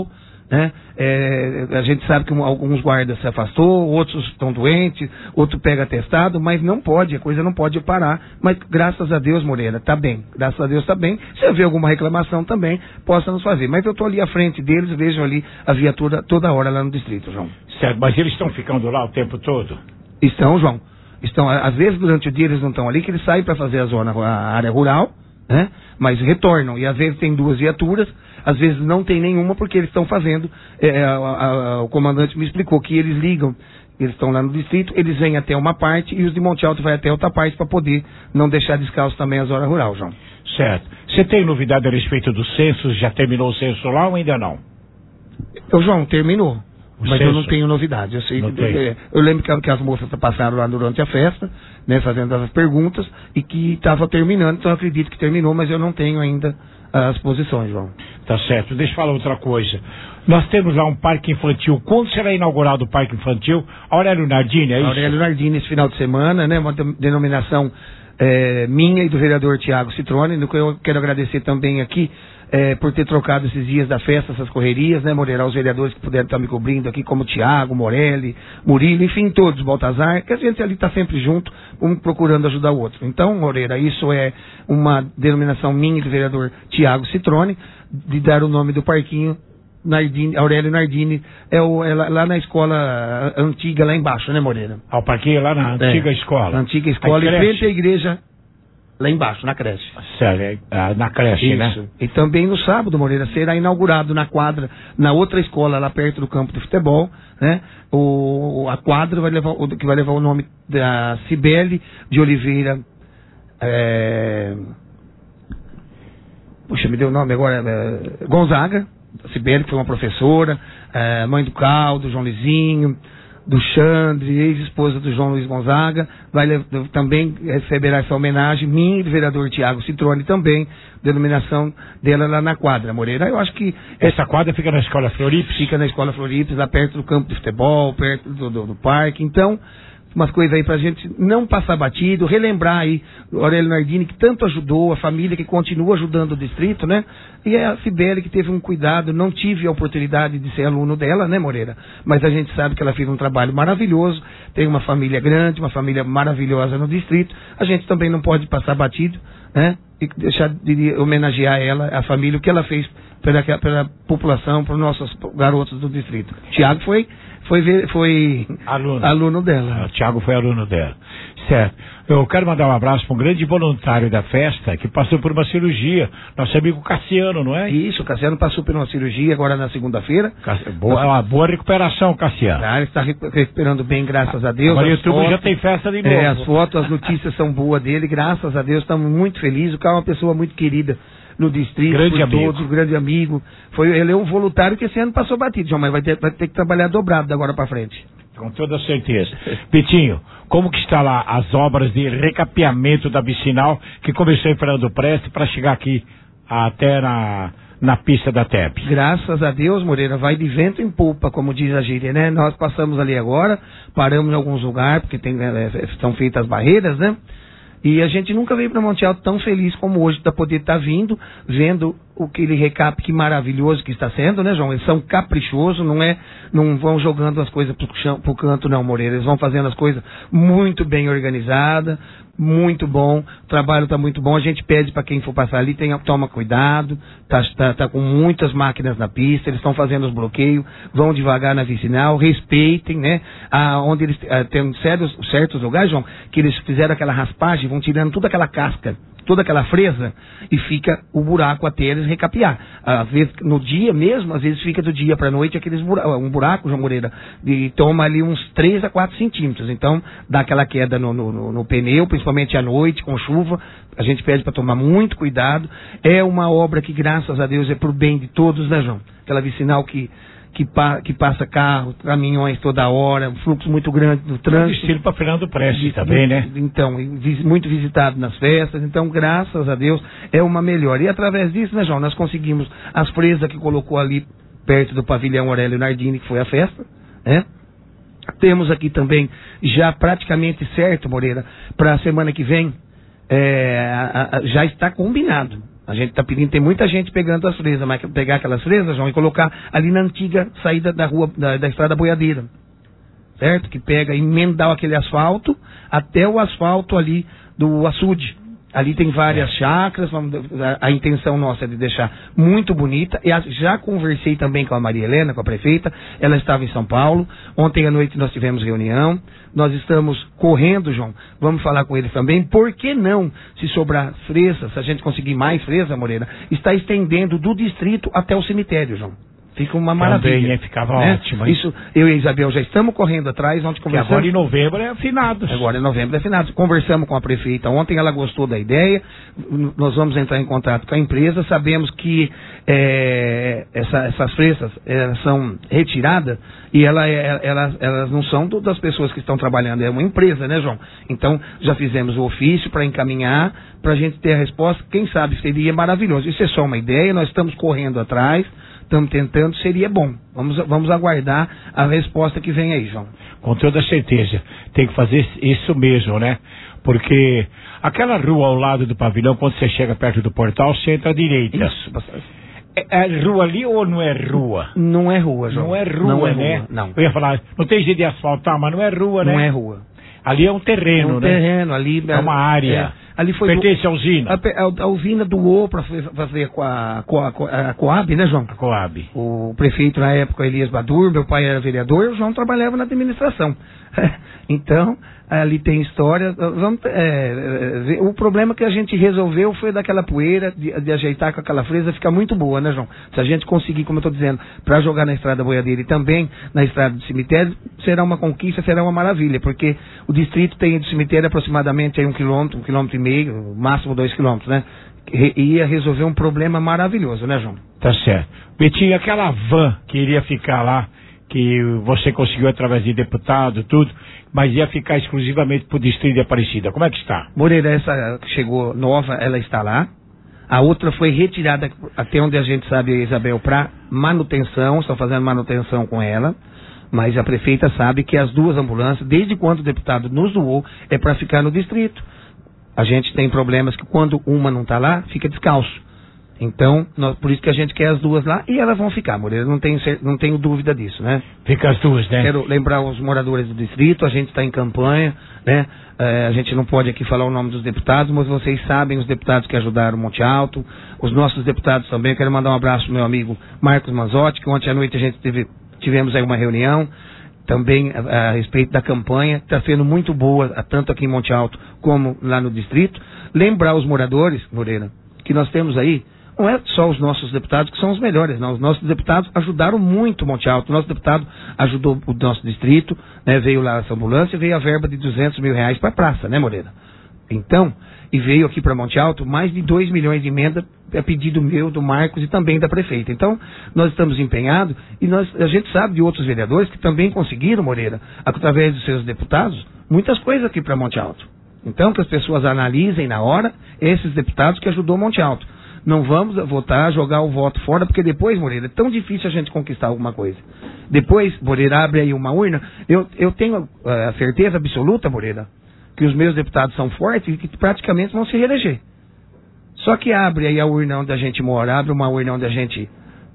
S14: né? É, a gente sabe que um, alguns guardas se afastou, outros estão doentes, outro pega atestado, mas não pode, a coisa não pode parar. Mas graças a Deus, Moreira, tá bem. Graças a Deus tá bem. Se haver alguma reclamação também, possa nos fazer. Mas eu tô ali à frente deles, vejo ali a viatura toda hora lá no distrito, João.
S2: Certo, mas eles estão ficando lá o tempo todo?
S14: Estão, João. Estão, às vezes durante o dia eles não estão ali, que eles saem para fazer a zona, a área rural, né? Mas retornam, e às vezes tem duas viaturas, às vezes não tem nenhuma, porque eles estão fazendo, é, a, a, a, o comandante me explicou que eles ligam, eles estão lá no distrito, eles vêm até uma parte e os de Monte Alto vai até outra parte para poder não deixar descalço também a zona rural, João.
S2: Certo. Você tem novidade a respeito do censo? Já terminou o censo lá ou ainda não?
S14: Ô, João, terminou.
S2: O
S14: mas
S2: censo?
S14: Eu não tenho novidade. Eu sei que, é, eu lembro que, que as moças passaram lá durante a festa, né, fazendo as perguntas, e que estava terminando, então eu acredito que terminou, mas eu não tenho ainda as posições, João.
S2: Tá certo. Deixa eu falar outra coisa. Nós temos lá um parque infantil. Quando será inaugurado o parque infantil? Aurélio Nardini, é isso?
S14: Aurélio Nardini, esse final de semana, né, uma denominação é, minha e do vereador Tiago Citrone, no que eu quero agradecer também aqui, É, por ter trocado esses dias da festa, essas correrias, né, Moreira, aos vereadores que puderam estar me cobrindo aqui, como Tiago, Morelli, Murilo, enfim, todos, Baltazar, que a gente ali está sempre junto, um procurando ajudar o outro. Então, Moreira, isso é uma denominação minha do vereador Tiago Citrone, de dar o nome do parquinho, Nardini, Aurélio Nardini, é, o, é lá, lá na escola antiga, lá embaixo, né, Moreira?
S2: Ah, o parquinho é lá na antiga
S14: é,
S2: escola.
S14: Na antiga escola, em frente à igreja. Lá embaixo, na creche.
S2: Sério, na creche,
S14: Isso.
S2: né?
S14: E também no sábado, Moreira, será inaugurado na quadra, na outra escola, lá perto do campo de futebol, né? O, a quadra vai levar, que vai levar o nome da Cibele de Oliveira. É... Puxa, me deu o nome agora. É... Gonzaga. Cibele, que foi uma professora, é... mãe do Caldo, João Lizinho, do Xandre, ex-esposa do João Luiz Gonzaga, vai também receberá essa homenagem, mim e do vereador Tiago Citrone também, denominação dela lá na quadra, Moreira. Eu acho que...
S2: Essa quadra fica na Escola Floripes?
S14: Fica na Escola Floripes, lá perto do campo de futebol, perto do, do, do parque, então... umas coisas aí pra gente não passar batido, relembrar aí o Aurélio Nardini, que tanto ajudou, a família que continua ajudando o distrito, né? E a Cibele, que teve um cuidado, não tive a oportunidade de ser aluno dela, né, Moreira? Mas a gente sabe que ela fez um trabalho maravilhoso, tem uma família grande, uma família maravilhosa no distrito, a gente também não pode passar batido, né? E deixar de homenagear ela, a família, o que ela fez pela, pela população, para os nossos garotos do distrito. Tiago foi... Foi, ver, foi
S2: aluno.
S14: aluno dela.
S2: O Tiago foi aluno dela. Certo. Eu quero mandar um abraço para um grande voluntário da festa que passou por uma cirurgia. Nosso amigo Cassiano, não é?
S14: Isso, o Cassiano passou por uma cirurgia agora na segunda-feira.
S2: Boa, uma boa recuperação, Cassiano.
S14: Ah, ele está recuperando bem, graças a Deus.
S2: Agora o YouTube fotos, já tem festa de novo.
S14: É, as fotos, as notícias são boas dele, graças a Deus, estamos muito felizes. O cara é uma pessoa muito querida no distrito,
S2: grande
S14: por
S2: amigo.
S14: todos, um grande amigo. Foi, ele é um voluntário que esse ano passou batido, João, mas vai ter, vai ter que trabalhar dobrado da agora para frente.
S2: Com toda certeza. Pitinho, como que está lá as obras de recapeamento da vicinal que começou em Fernando Preste para chegar aqui até na, na pista da T E P?
S14: Graças a Deus, Moreira, vai de vento em polpa, como diz a gíria, né? Nós passamos ali agora, paramos em alguns lugares, porque tem, é, estão feitas as barreiras, né? E a gente nunca veio para Monte Alto tão feliz como hoje, para poder estar tá vindo, vendo aquele recap que maravilhoso que está sendo, né, João? Eles são caprichosos, não é, não vão jogando as coisas pro, chão, pro canto, não, Moreira. Eles vão fazendo as coisas muito bem organizadas, muito bom, o trabalho está muito bom. A gente pede para quem for passar ali, tenha, toma cuidado, tá, tá, tá com muitas máquinas na pista, eles estão fazendo os bloqueios, vão devagar na vicinal, respeitem, né? Ah, onde eles ah, tem certos, certos lugares, João, que eles fizeram aquela raspagem, vão tirando toda aquela casca, toda aquela fresa, e fica o buraco até eles recapear. Às vezes, no dia mesmo, às vezes fica do dia para a noite aqueles buraco, um buraco, João Moreira, e toma ali uns três a quatro centímetros. Então, dá aquela queda no, no, no pneu, principalmente à noite, com chuva. A gente pede para tomar muito cuidado. É uma obra que, graças a Deus, é por bem de todos, né, João? Aquela vicinal que... Que, pa, que passa carro, caminhões toda hora, um fluxo muito grande no trânsito.
S2: Estilo para Fernando Preste também, né?
S14: Então, muito visitado nas festas, então, graças a Deus, é uma melhora. E através disso, né, João, nós conseguimos as presas que colocou ali perto do pavilhão Aurélio Nardini, que foi a festa, né? Temos aqui também, já praticamente certo, Moreira, para a semana que vem, é, a, a, já está combinado. A gente está pedindo, tem muita gente pegando as fresas, mas pegar aquelas fresas, João, e colocar ali na antiga saída da rua, da, da estrada boiadeira. Certo? Que pega, emendar aquele asfalto até o asfalto ali do açude. Ali tem várias chácaras, vamos, a, a intenção nossa é de deixar muito bonita. E a, já conversei também com a Maria Helena, com a prefeita, ela estava em São Paulo. Ontem à noite nós tivemos reunião, nós estamos correndo, João, vamos falar com eles também. Por que não, se sobrar fresa, se a gente conseguir mais fresa, Moreira, está estendendo do distrito até o cemitério, João. Fica uma maravilha.
S2: Também, né? Ficava
S14: né?
S2: ótimo.
S14: Isso, eu e a Isabel já estamos correndo atrás, ontem conversamos.
S2: Agora em novembro é finados.
S14: Agora em novembro é finados. Conversamos com a prefeita ontem, ela gostou da ideia, nós vamos entrar em contato com a empresa, sabemos que é, essa, essas frestas elas são retiradas e ela, elas, elas não são do, das pessoas que estão trabalhando, é uma empresa, né, João? Então, já fizemos o ofício para encaminhar, para a gente ter a resposta, quem sabe seria maravilhoso. Isso é só uma ideia, nós estamos correndo atrás, estamos tentando, seria bom. Vamos, vamos aguardar a resposta que vem aí, João.
S2: Com toda certeza. Tem que fazer isso mesmo, né? Porque aquela rua ao lado do pavilhão, quando você chega perto do portal, você entra à direita.
S14: Isso, bastante.
S2: É, é rua ali ou não é rua?
S14: Não é rua, João.
S2: Não é rua,
S14: não é
S2: né?
S14: Rua, não.
S2: Eu ia falar, não tem jeito de asfaltar, mas não é rua, né?
S14: Não é rua.
S2: Ali é um terreno,
S14: é um
S2: né?
S14: terreno, ali...
S2: É uma área.
S14: É. Ali foi
S2: pertence
S14: do,
S2: à usina?
S14: A, a, a usina doou para fazer com a, com a, com a Coab, né, João?
S2: A Coab.
S14: O prefeito na época, Elias Badur, meu pai era vereador e o João trabalhava na administração. Então, ali tem história. Vamos, é, o problema que a gente resolveu foi daquela poeira, de, de ajeitar com aquela fresa, fica muito boa, né, João? Se a gente conseguir, como eu estou dizendo, para jogar na estrada boiadeira e também na estrada do cemitério, será uma conquista, será uma maravilha, porque o distrito tem do cemitério aproximadamente aí um quilômetro, um quilômetro e meio, máximo dois quilômetros, né? E ia resolver um problema maravilhoso, né, João?
S2: Tá certo. Betinho, aquela van que iria ficar lá, que você conseguiu através de deputado, tudo, mas ia ficar exclusivamente para o distrito de Aparecida. Como é que está?
S14: Moreira, essa que chegou nova, ela está lá. A outra foi retirada, até onde a gente sabe, a Isabel, para manutenção, estão fazendo manutenção com ela. Mas a prefeita sabe que as duas ambulâncias, desde quando o deputado nos doou, é para ficar no distrito. A gente tem problemas que quando uma não está lá, fica descalço. Então, nós, por isso que a gente quer as duas lá e elas vão ficar, Moreira, não tenho, não tenho dúvida disso, né?
S2: Fica as duas, né?
S14: Quero lembrar os moradores do distrito, a gente está em campanha, né? É, a gente não pode aqui falar o nome dos deputados, mas vocês sabem os deputados que ajudaram o Monte Alto, os nossos deputados também. Eu quero mandar um abraço pro meu amigo Marcos Manzotti, que ontem à noite a gente teve, tivemos aí uma reunião, também a, a respeito da campanha, está sendo muito boa, tanto aqui em Monte Alto como lá no distrito. Lembrar os moradores, Moreira, que nós temos aí, não é só os nossos deputados que são os melhores, não. Os nossos deputados ajudaram muito o Monte Alto. O nosso deputado ajudou o nosso distrito, né? Veio lá essa ambulância e veio a verba de duzentos mil reais para a praça, né, Moreira? Então, e veio aqui para Monte Alto mais de dois milhões de emenda, a pedido meu, do Marcos e também da prefeita. Então, nós estamos empenhados e nós, a gente sabe de outros vereadores que também conseguiram, Moreira, através dos seus deputados, muitas coisas aqui para Monte Alto. Então, que as pessoas analisem na hora esses deputados que ajudou Monte Alto. Não vamos votar, jogar o voto fora, porque depois, Moreira, é tão difícil a gente conquistar alguma coisa. Depois, Moreira, abre aí uma urna. Eu, eu tenho uh, a certeza absoluta, Moreira, que os meus deputados são fortes e que praticamente vão se reeleger. Só que abre aí a urna onde a gente mora, abre uma urna onde a gente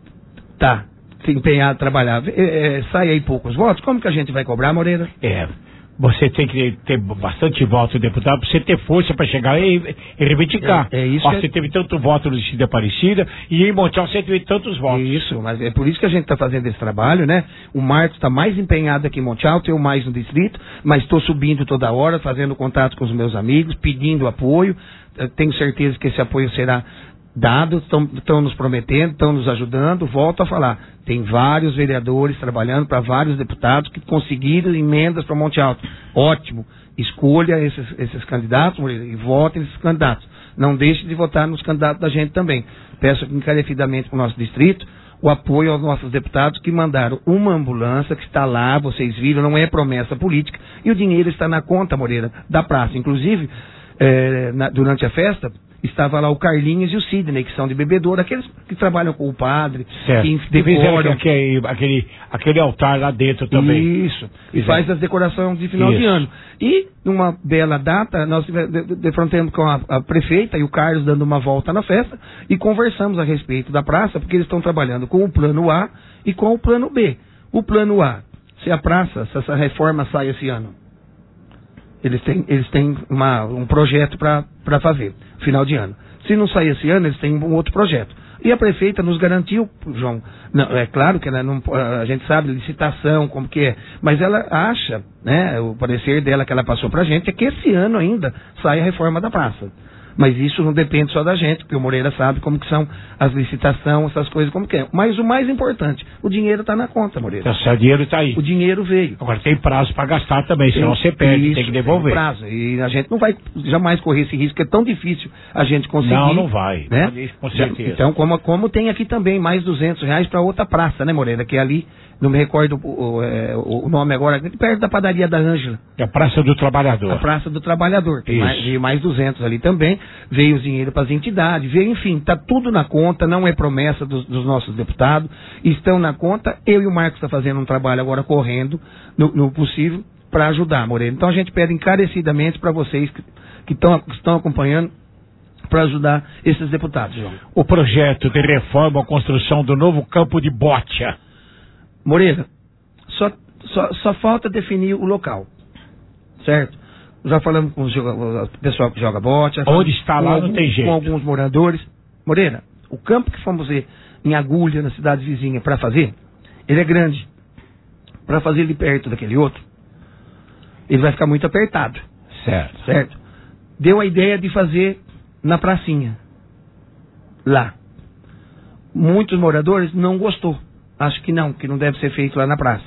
S14: tá empenhado a trabalhar. É, é, sai aí poucos votos, como que a gente vai cobrar, Moreira?
S2: É... Você tem que ter bastante voto, deputado, para você ter força para chegar e, e reivindicar.
S14: É, é isso.
S2: Ó,
S14: que
S2: você
S14: é...
S2: teve tanto voto no distrito de Aparecida e em Monte Alto você teve tantos votos.
S14: Isso, mas é por isso que a gente está fazendo esse trabalho, né? O Marcos está mais empenhado aqui em Monte Alto, eu mais no distrito, mas estou subindo toda hora, fazendo contato com os meus amigos, pedindo apoio. Eu tenho certeza que esse apoio será dado, estão nos prometendo, estão nos ajudando. Volto a falar, tem vários vereadores trabalhando para vários deputados que conseguiram emendas para Monte Alto. Ótimo, escolha esses, esses candidatos e votem nesses candidatos. Não deixe de votar nos candidatos da gente também. Peço encarecidamente para o nosso distrito o apoio aos nossos deputados que mandaram uma ambulância que está lá, vocês viram, não é promessa política, e o dinheiro está na conta, Moreira, da praça. Inclusive, é, na, durante a festa, estava lá o Carlinhos e o Sidney, que são de bebedouro, aqueles que trabalham com o padre,
S2: certo.
S14: que
S2: decoram aquele, aquele, aquele altar lá dentro também.
S14: Isso, e Exato. faz as decorações de final Isso. de ano. E, numa bela data, nós defrontamos com a, a prefeita e o Carlos dando uma volta na festa e conversamos a respeito da praça, porque eles estão trabalhando com o plano A e com o plano B. O plano A, se a praça, se essa reforma sai esse ano, eles têm, eles têm uma, um projeto para fazer, final de ano. Se não sair esse ano, eles têm um outro projeto. E a prefeita nos garantiu, João, não, é claro que ela não, a gente sabe licitação, como que é, mas ela acha, né, o parecer dela que ela passou para a gente é que esse ano ainda sai a reforma da praça. Mas isso não depende só da gente, porque o Moreira sabe como que são as licitações, essas coisas, como que é. Mas o mais importante, o dinheiro está na conta, Moreira.
S2: Então, o dinheiro está aí.
S14: O dinheiro veio.
S2: Agora tem prazo para gastar também, tem, senão você perde, isso, tem que devolver.
S14: Tem prazo. E a gente não vai jamais correr esse risco, é tão difícil a gente conseguir.
S2: Não, não vai.
S14: Né?
S2: Com certeza.
S14: Então, como, como tem aqui também mais duzentos reais para outra praça, né, Moreira? Que é ali, não me recordo o, o, o nome agora, perto da padaria da Ângela.
S2: É a Praça do Trabalhador.
S14: A Praça do Trabalhador. Tem mais, veio mais duzentos ali também. Veio o dinheiro para as entidades, veio, enfim, está tudo na conta, não é promessa dos, dos nossos deputados, estão na conta. Eu e o Marcos está fazendo um trabalho agora correndo no, no possível para ajudar, Moreira. Então a gente pede encarecidamente para vocês que, que, tão, que estão acompanhando para ajudar esses deputados, João.
S2: O projeto de reforma, a construção do novo campo de bocha.
S14: Moreira, só, só, só falta definir o local, certo? Já falamos com o pessoal que joga bocha.
S2: Onde está lá
S14: alguns,
S2: não tem jeito.
S14: Com alguns moradores. Moreira, o campo que fomos ver em Agulha, na cidade vizinha, para fazer, ele é grande. Para fazer ele perto daquele outro, ele vai ficar muito apertado.
S2: Certo.
S14: Certo? Deu a ideia de fazer na pracinha. Lá. Muitos moradores não gostou. Acho que não, que não deve ser feito lá na praça.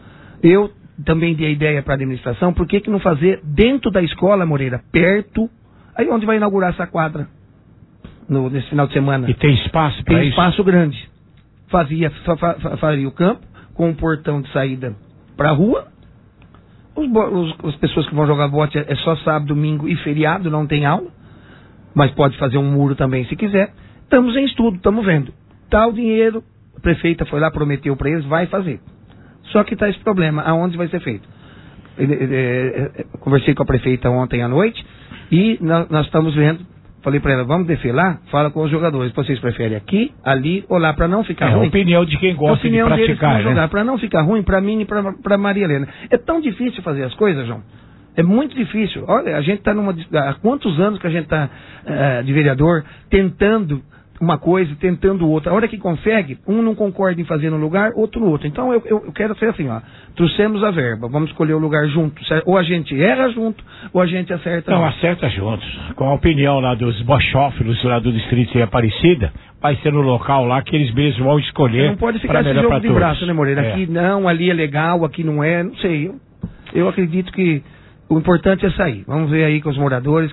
S14: Eu também dei a ideia para a administração, por que que não fazer dentro da escola, Moreira, perto, aí onde vai inaugurar essa quadra, no, nesse final de semana.
S2: E tem espaço para isso?
S14: Tem espaço grande. Fazia, fa, fa, faria o campo, com um portão de saída para a rua. Os, os, as pessoas que vão jogar bote é só sábado, domingo e feriado, não tem aula, mas pode fazer um muro também se quiser. Estamos em estudo, estamos vendo. Tá o dinheiro, a prefeita foi lá, prometeu para eles, vai fazer. Só que está esse problema, aonde vai ser feito? Eu, eu, eu, eu, conversei com a prefeita ontem à noite e nós, nós estamos vendo, falei para ela, vamos descer lá, fala com os jogadores, vocês preferem aqui, ali ou lá, para não ficar
S2: é
S14: ruim?
S2: É a opinião de quem gosta de praticar, né?
S14: Para não ficar ruim para mim e para Maria Helena. É tão difícil fazer as coisas, João. É muito difícil. Olha, a gente está numa... Há quantos anos que a gente está uh, de vereador tentando uma coisa, tentando outra. A hora que consegue, um não concorda em fazer num lugar, outro no outro. Então eu, eu, eu quero ser assim, ó. Trouxemos a verba, vamos escolher o lugar junto. Certo? Ou a gente erra junto, ou a gente acerta.
S2: Não, acerta juntos. Com a opinião lá dos bochófilos lá do distrito de Aparecida, vai ser no local lá que eles mesmos vão escolher.
S14: Não pode ficar esse jogo de braço, né, Moreira?
S2: É.
S14: Aqui não, ali é legal, aqui não é, não sei. Eu, eu acredito que o importante é sair. Vamos ver aí com os moradores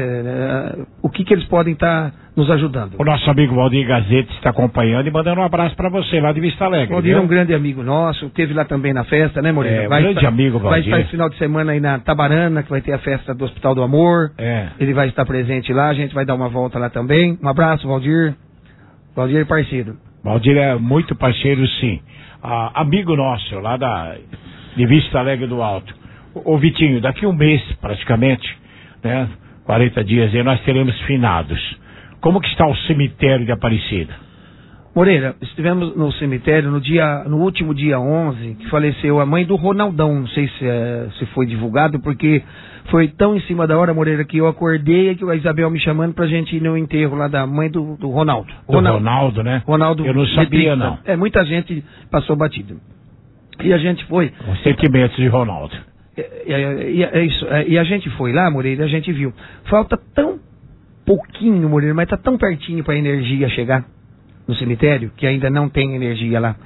S14: é, o que, que eles podem estar tá nos ajudando.
S2: O nosso amigo Valdir Gazete está acompanhando e mandando um abraço para você lá de Vista Alegre.
S14: Valdir é um grande amigo nosso, teve lá também na festa, né, Moreira?
S2: É,
S14: vai
S2: grande
S14: estar,
S2: amigo, Valdir.
S14: Vai estar esse final de semana aí na Tabarana, que vai ter a festa do Hospital do Amor.
S2: É.
S14: Ele vai estar presente lá, a gente vai dar uma volta lá também. Um abraço, Valdir. Valdir é parceiro.
S2: Valdir é muito parceiro, sim. Ah, amigo nosso, lá da, de Vista Alegre do Alto. Ô Vitinho, daqui um mês, praticamente, né, quarenta dias aí, nós teremos finados. Como que está o cemitério de Aparecida?
S14: Moreira, estivemos no cemitério no dia, no último dia onze, que faleceu a mãe do Ronaldão. Não sei se, é, se foi divulgado, porque foi tão em cima da hora, Moreira, que eu acordei e que a Isabel me chamando pra gente ir no enterro lá da mãe do, do Ronaldo.
S2: Do Ronaldo, Ronaldo, né?
S14: Ronaldo.
S2: Eu não sabia, não.
S14: É, muita gente passou batido. E a gente foi...
S2: Os sentimentos de Ronaldo.
S14: É, é, é, é isso, é, e a gente foi lá, Moreira, e a gente viu. Falta tão pouquinho, Moreira, mas tá tão pertinho para a energia chegar no cemitério, que ainda não tem energia lá.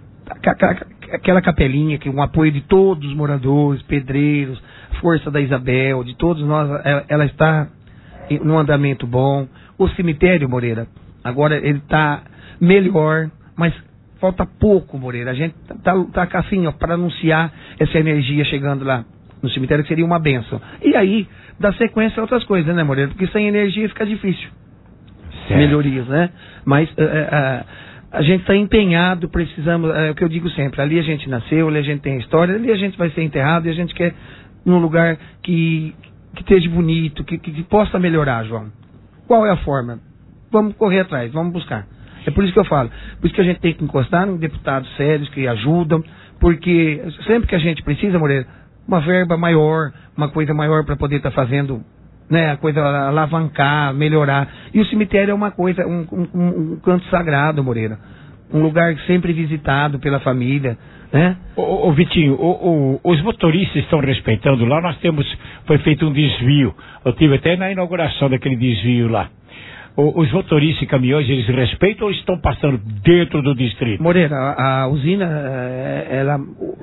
S14: Aquela capelinha, que um apoio de todos os moradores, pedreiros, força da Isabel, de todos nós, ela, ela está num andamento bom. O cemitério, Moreira, agora ele está melhor, mas... falta pouco, Moreira. A gente tá, tá assim, ó, para anunciar essa energia chegando lá. no cemitério, que seria uma bênção. E aí, dá sequência a outras coisas, né, Moreira? Porque sem energia fica difícil. Certo. Melhorias, né? Mas uh, uh, a gente está empenhado, precisamos, é uh, o que eu digo sempre, ali a gente nasceu, ali a gente tem a história, ali a gente vai ser enterrado e a gente quer num lugar que, que esteja bonito, que, que, que possa melhorar, João. Qual é a forma? Vamos correr atrás, vamos buscar. É por isso que eu falo, por isso que a gente tem que encostar em deputados sérios que ajudam, porque sempre que a gente precisa, Moreira, uma verba maior, uma coisa maior para poder estar tá fazendo, né, a coisa alavancar, melhorar. E o cemitério é uma coisa, um, um, um canto sagrado, Moreira. Um lugar sempre visitado pela família, né?
S2: Ô, ô Vitinho, ô, ô, os motoristas estão respeitando lá, nós temos, foi feito um desvio. Eu tive até na inauguração daquele desvio lá. Os motoristas e caminhões, eles respeitam ou estão passando dentro do distrito?
S14: Moreira, a, a usina, ela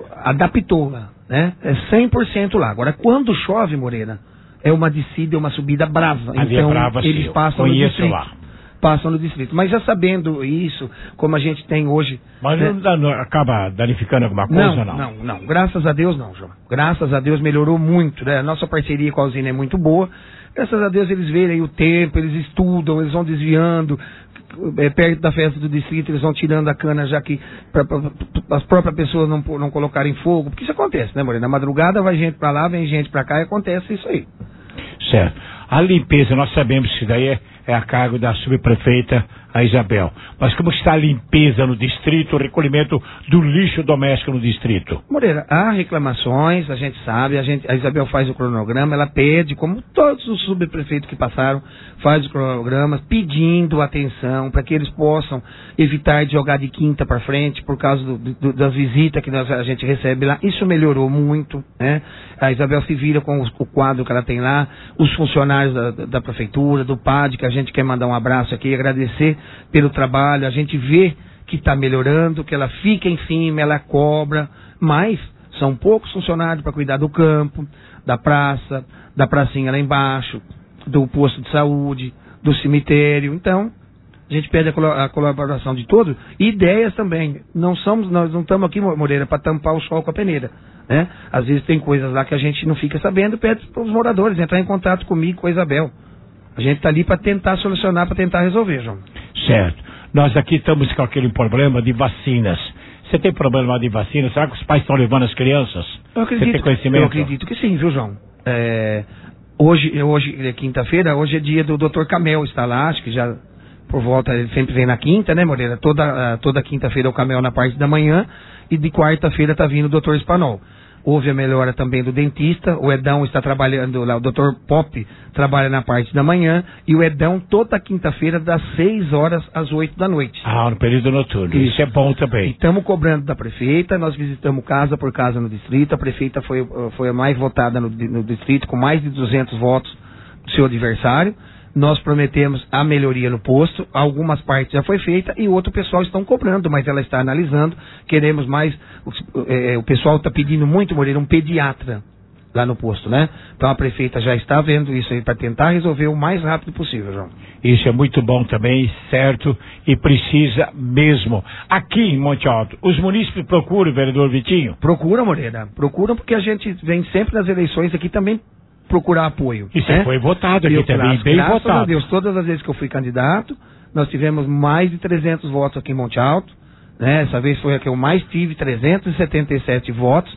S14: adaptou lá, né? É cem por cento lá. Agora, quando chove, Moreira, é uma descida, é uma subida brava.
S2: Ali
S14: então,
S2: é brava,
S14: eles
S2: sim,
S14: passam no distrito.
S2: Lá.
S14: Passam no distrito. Mas já sabendo isso, como a gente tem hoje...
S2: Mas
S14: né?
S2: não, dá, não acaba danificando alguma coisa,
S14: não?
S2: Não,
S14: não, não. Graças a Deus, não, João. Graças a Deus melhorou muito, né? A nossa parceria com a usina é muito boa. Graças a Deus eles veem aí o tempo, eles estudam, eles vão desviando, é, perto da festa do distrito, eles vão tirando a cana, já que pra, pra, pra, as próprias pessoas não, não colocarem fogo, porque isso acontece, né, Moreira? Na madrugada vai gente pra lá, vem gente pra cá e acontece isso aí.
S2: Certo. A limpeza, nós sabemos que daí é, é a cargo da subprefeita, a Isabel. Mas como está a limpeza no distrito, o recolhimento do lixo doméstico no distrito?
S14: Moreira, há reclamações, a gente sabe, a, gente, a Isabel faz o cronograma, ela pede, como todos os subprefeitos que passaram, faz o cronograma, pedindo atenção para que eles possam evitar de jogar de quinta para frente, por causa do, do, das visitas que nós, a gente recebe lá. Isso melhorou muito, né? A Isabel se vira com os, o quadro que ela tem lá, os funcionários da, da, da prefeitura, do P A D, que a gente quer mandar um abraço aqui e agradecer pelo trabalho, a gente vê que está melhorando, que ela fica em cima, ela cobra, mas são poucos funcionários para cuidar do campo, da praça, da pracinha lá embaixo, do posto de saúde, do cemitério. Então, a gente pede a, colo a colaboração de todos, e ideias também. Não somos, nós não estamos aqui, Moreira, para tampar o sol com a peneira, né? Às vezes tem coisas lá que a gente não fica sabendo, pede para os moradores entrar em contato comigo, com a Isabel. A gente está ali para tentar solucionar, para tentar resolver, João.
S2: Certo. Nós aqui estamos com aquele problema de vacinas. Você tem problema de vacina? Será que os pais estão levando as crianças?
S14: Eu acredito,
S2: Você tem conhecimento?
S14: Eu acredito que sim, viu, João? É, hoje, hoje é quinta-feira, hoje é dia do doutor Camel, está lá, acho que já por volta, ele sempre vem na quinta, né, Moreira? Toda, toda quinta-feira é o Camel na parte da manhã, e de quarta-feira está vindo o doutor Espanol. Houve a melhora também do dentista, o Edão está trabalhando lá, o doutor Pop trabalha na parte da manhã, e o Edão toda quinta-feira das seis horas às oito da noite.
S2: Ah, no período noturno, isso, isso é bom também.
S14: E estamos cobrando da prefeita, nós visitamos casa por casa no distrito, a prefeita foi, foi a mais votada no, no distrito, com mais de duzentos votos do seu adversário. Nós prometemos a melhoria no posto, algumas partes já foi feita e outro pessoal estão cobrando, mas ela está analisando, queremos mais, o, é, o pessoal está pedindo muito, Moreira, um pediatra lá no posto, né? Então a prefeita já está vendo isso aí para tentar resolver o mais rápido possível, João.
S2: Isso é muito bom também, certo, e precisa mesmo. Aqui em Monte Alto, os munícipes procuram o vereador Vitinho?
S14: Procuram, Moreira, procuram porque a gente vem sempre nas eleições aqui também procurar apoio.
S2: E você
S14: né?
S2: foi votado aqui
S14: eu,
S2: também,
S14: graças,
S2: bem
S14: graças
S2: votado.
S14: Graças a Deus, todas as vezes que eu fui candidato, nós tivemos mais de trezentos votos aqui em Monte Alto, né? Essa vez foi a que eu mais tive, trezentos e setenta e sete votos,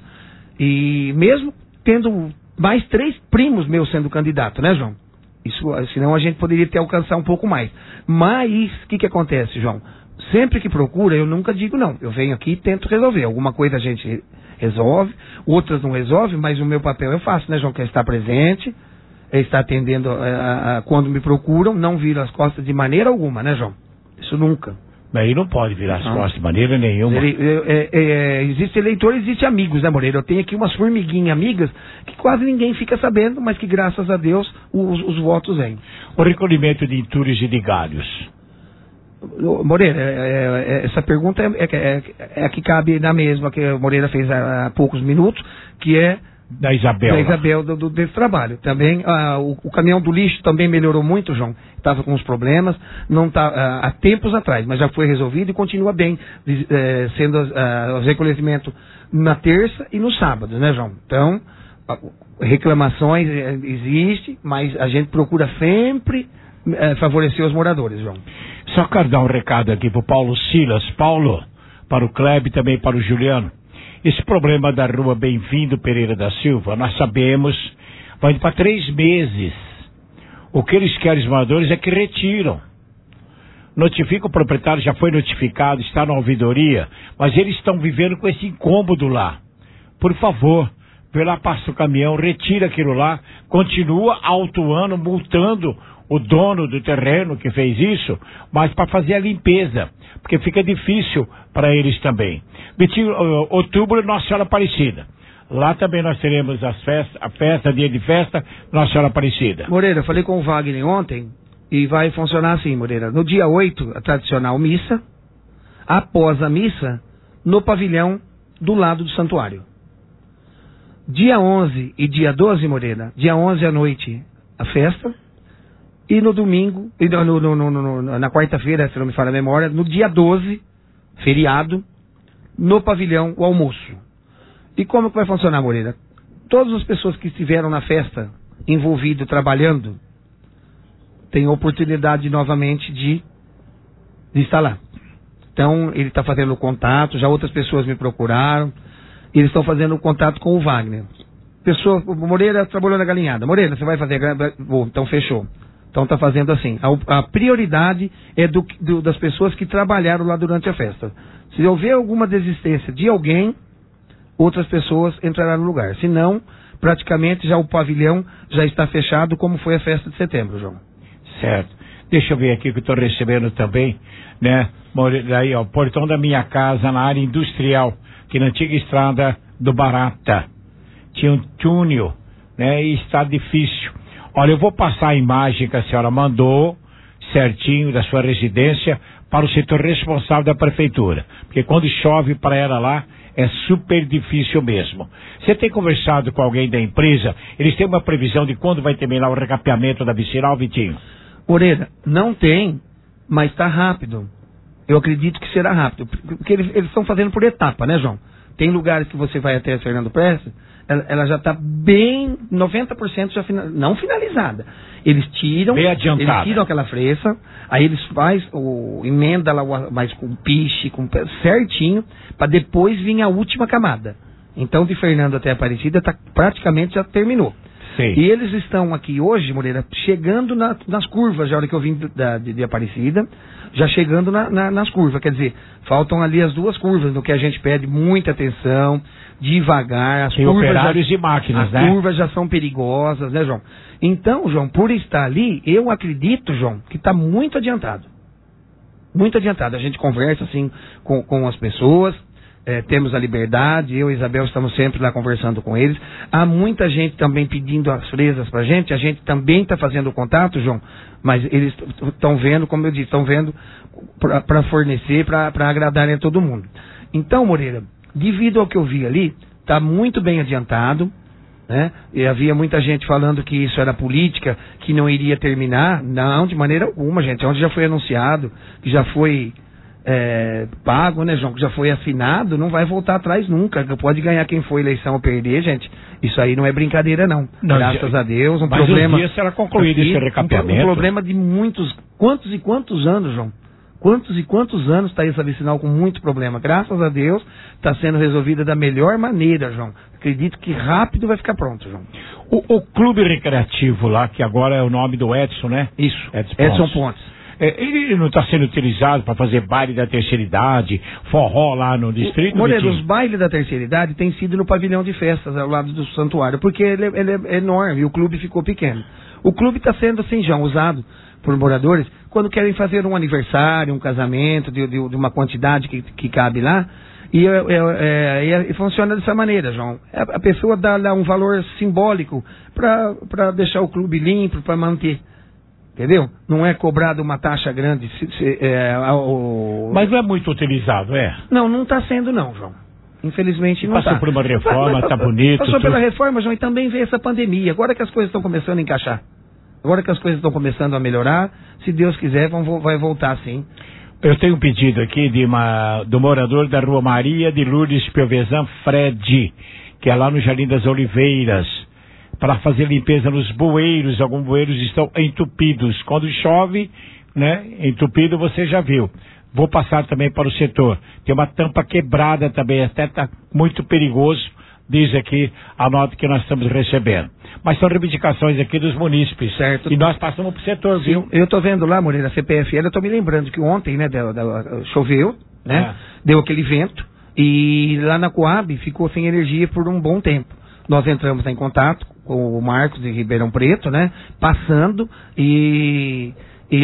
S14: e mesmo tendo mais três primos meus sendo candidato, né, João? Isso, senão a gente poderia ter alcançar um pouco mais. Mas, o que que acontece, João? Sempre que procura, eu nunca digo não. Eu venho aqui e tento resolver. Alguma coisa a gente resolve, outras não resolve, mas o meu papel eu faço, né, João? Que é estar presente, é estar atendendo a, a, quando me procuram, não viro as costas de maneira alguma, né, João? Isso nunca.
S2: Aí não pode virar as costas de maneira nenhuma.
S14: Ele, é, é, é, existe eleitor, existe amigos, né, Moreira? Eu tenho aqui umas formiguinhas amigas que quase ninguém fica sabendo, mas que graças a Deus os, os votos vêm.
S2: O recolhimento de entulhos e de galhos.
S14: Moreira, é, é, essa pergunta é, é, é a que cabe na mesma que a Moreira fez há, há poucos minutos, que é
S2: da Isabel,
S14: da Isabel do, do, desse trabalho. Também ah, o, o caminhão do lixo também melhorou muito, João. Estava com uns problemas, não tá, ah, há tempos atrás, mas já foi resolvido e continua bem, eh, sendo ah, o recolhimento na terça e no sábado, né, João? Então, reclamações é, existe, mas a gente procura sempre é, favorecer os moradores, João.
S2: Só quero dar um recado aqui pro Paulo Silas. Paulo, para o Kleber e também para o Juliano. Esse problema da rua Bem-vindo Pereira da Silva, nós sabemos, vai para três meses. O que eles querem, os moradores, é que retiram. Notifica o proprietário, já foi notificado, está na ouvidoria, mas eles estão vivendo com esse incômodo lá. Por favor, vê lá, passa o caminhão, retira aquilo lá, continua autuando, multando o dono do terreno que fez isso, mas para fazer a limpeza, porque fica difícil para eles também. Betinho, outubro, Nossa Senhora Aparecida. Lá também nós teremos as festas, a festa, dia de festa, Nossa Senhora Aparecida.
S14: Moreira, eu falei com o Wagner ontem, e vai funcionar assim, Moreira. No dia oito, a tradicional missa. Após a missa, no pavilhão do lado do santuário. Dia onze e dia doze, Moreira. Dia onze à noite, a festa. E no domingo, e no, no, no, no, na quarta-feira, se não me falha a memória, no dia doze, feriado, no pavilhão, o almoço. E como que vai funcionar, Moreira? Todas as pessoas que estiveram na festa, envolvidas, trabalhando, tem oportunidade novamente de, de estar lá. Então, ele está fazendo contato, já outras pessoas me procuraram, e eles estão fazendo contato com o Wagner. Pessoa, o Moreira trabalhou na galinhada. Moreira, você vai fazer? Bom, então fechou. Então está fazendo assim. A, a prioridade é do, do, das pessoas que trabalharam lá durante a festa. Se houver alguma desistência de alguém, outras pessoas entrarão no lugar. Se não, praticamente já o pavilhão já está fechado, como foi a festa de setembro, João.
S2: Certo. Deixa eu ver aqui que eu estou recebendo também, né? Aí, ó, portão da minha casa na área industrial, que na antiga estrada do Barata. Tinha um túnel, né? E está difícil. Olha, eu vou passar a imagem que a senhora mandou, certinho, da sua residência, para o setor responsável da prefeitura. Porque quando chove para ela lá, é super difícil mesmo. Você tem conversado com alguém da empresa? Eles têm uma previsão de quando vai terminar o recapeamento da vicinal, Vitinho?
S14: Moreira, não tem, mas está rápido. Eu acredito que será rápido. Porque eles estão fazendo por etapa, né, João? Tem lugares que você vai até a Fernando Prestes, ela, ela já está bem, noventa por cento já final, não finalizada. Eles tiram,
S2: bem
S14: eles tiram aquela fresta, aí eles fazem o emenda lá mais com piche, com certinho, para depois vir a última camada. Então, de Fernando até Aparecida, tá, praticamente já terminou.
S2: Sim.
S14: E eles estão aqui hoje, Moreira, chegando na, nas curvas, já a hora que eu vim da, de, de Aparecida, já chegando na, na, nas curvas. Quer dizer, faltam ali as duas curvas, no que a gente pede muita atenção, devagar. As
S2: Tem
S14: curvas
S2: operários
S14: já,
S2: e máquinas,
S14: as
S2: né?
S14: As curvas já são perigosas, né, João? Então, João, por estar ali, eu acredito, João, que está muito adiantado. Muito adiantado. A gente conversa, assim, com, com as pessoas. É, temos a liberdade, eu e Isabel estamos sempre lá conversando com eles. Há muita gente também pedindo as fresas pra gente, a gente também está fazendo contato, João, mas eles estão vendo, como eu disse, estão vendo para fornecer, para agradarem a todo mundo. Então, Moreira, devido ao que eu vi ali, está muito bem adiantado, né? E havia muita gente falando que isso era política, que não iria terminar. Não, de maneira alguma, gente, onde já foi anunciado, que já foi... É, pago, né, João, que já foi assinado, não vai voltar atrás nunca. Pode ganhar quem for eleição ou perder, gente. Isso aí não é brincadeira, não. não Graças já, a Deus. Um
S2: mas
S14: problema.
S2: Um dia será concluído aqui, esse recapeamento.
S14: Um, um problema de muitos. Quantos e quantos anos, João? Quantos e quantos anos está essa vicinal com muito problema? Graças a Deus está sendo resolvida da melhor maneira, João. Acredito que rápido vai ficar pronto, João.
S2: O, o clube recreativo lá, que agora é o nome do Edson, né?
S14: Isso.
S2: Edson,
S14: Edson Pontes.
S2: Ele não está sendo utilizado para fazer baile da terceira idade, forró lá no distrito?
S14: Moreira, os bailes da terceira idade têm sido no pavilhão de festas, ao lado do santuário, porque ele, ele é enorme e o clube ficou pequeno. O clube está sendo, assim, já usado por moradores quando querem fazer um aniversário, um casamento de, de, de uma quantidade que, que cabe lá. E, é, é, é, e funciona dessa maneira, João. A, a pessoa dá lá um valor simbólico para deixar o clube limpo, para manter. Entendeu? Não é cobrado uma taxa grande. Se, se, é, o...
S2: Mas não é muito utilizado, é?
S14: Não, não está sendo não, João. Infelizmente não está.
S2: Passou por uma reforma, está bonito.
S14: Passou
S2: tudo.
S14: pela reforma, João, e também veio essa pandemia. Agora que as coisas estão começando a encaixar. Agora que as coisas estão começando a melhorar, se Deus quiser, vão, vai voltar sim.
S2: Eu tenho um pedido aqui de uma, do morador da Rua Maria de Lourdes Piovesan, Fred, que é lá no Jardim das Oliveiras, para fazer limpeza nos bueiros. Alguns bueiros estão entupidos. Quando chove, né, entupido, você já viu. Vou passar também para o setor. Tem uma tampa quebrada também, até está muito perigoso, diz aqui a nota que nós estamos recebendo. Mas são reivindicações aqui dos munícipes.
S14: Certo.
S2: E nós passamos para o setor,
S14: Sim,
S2: viu?
S14: eu estou vendo lá, Moreira, a C P F L, eu estou me lembrando que ontem, né, deu, deu, choveu, né,
S2: É.
S14: deu aquele vento, e lá na Coab ficou sem energia por um bom tempo. Nós entramos em contato com o Marcos de Ribeirão Preto, né, passando, e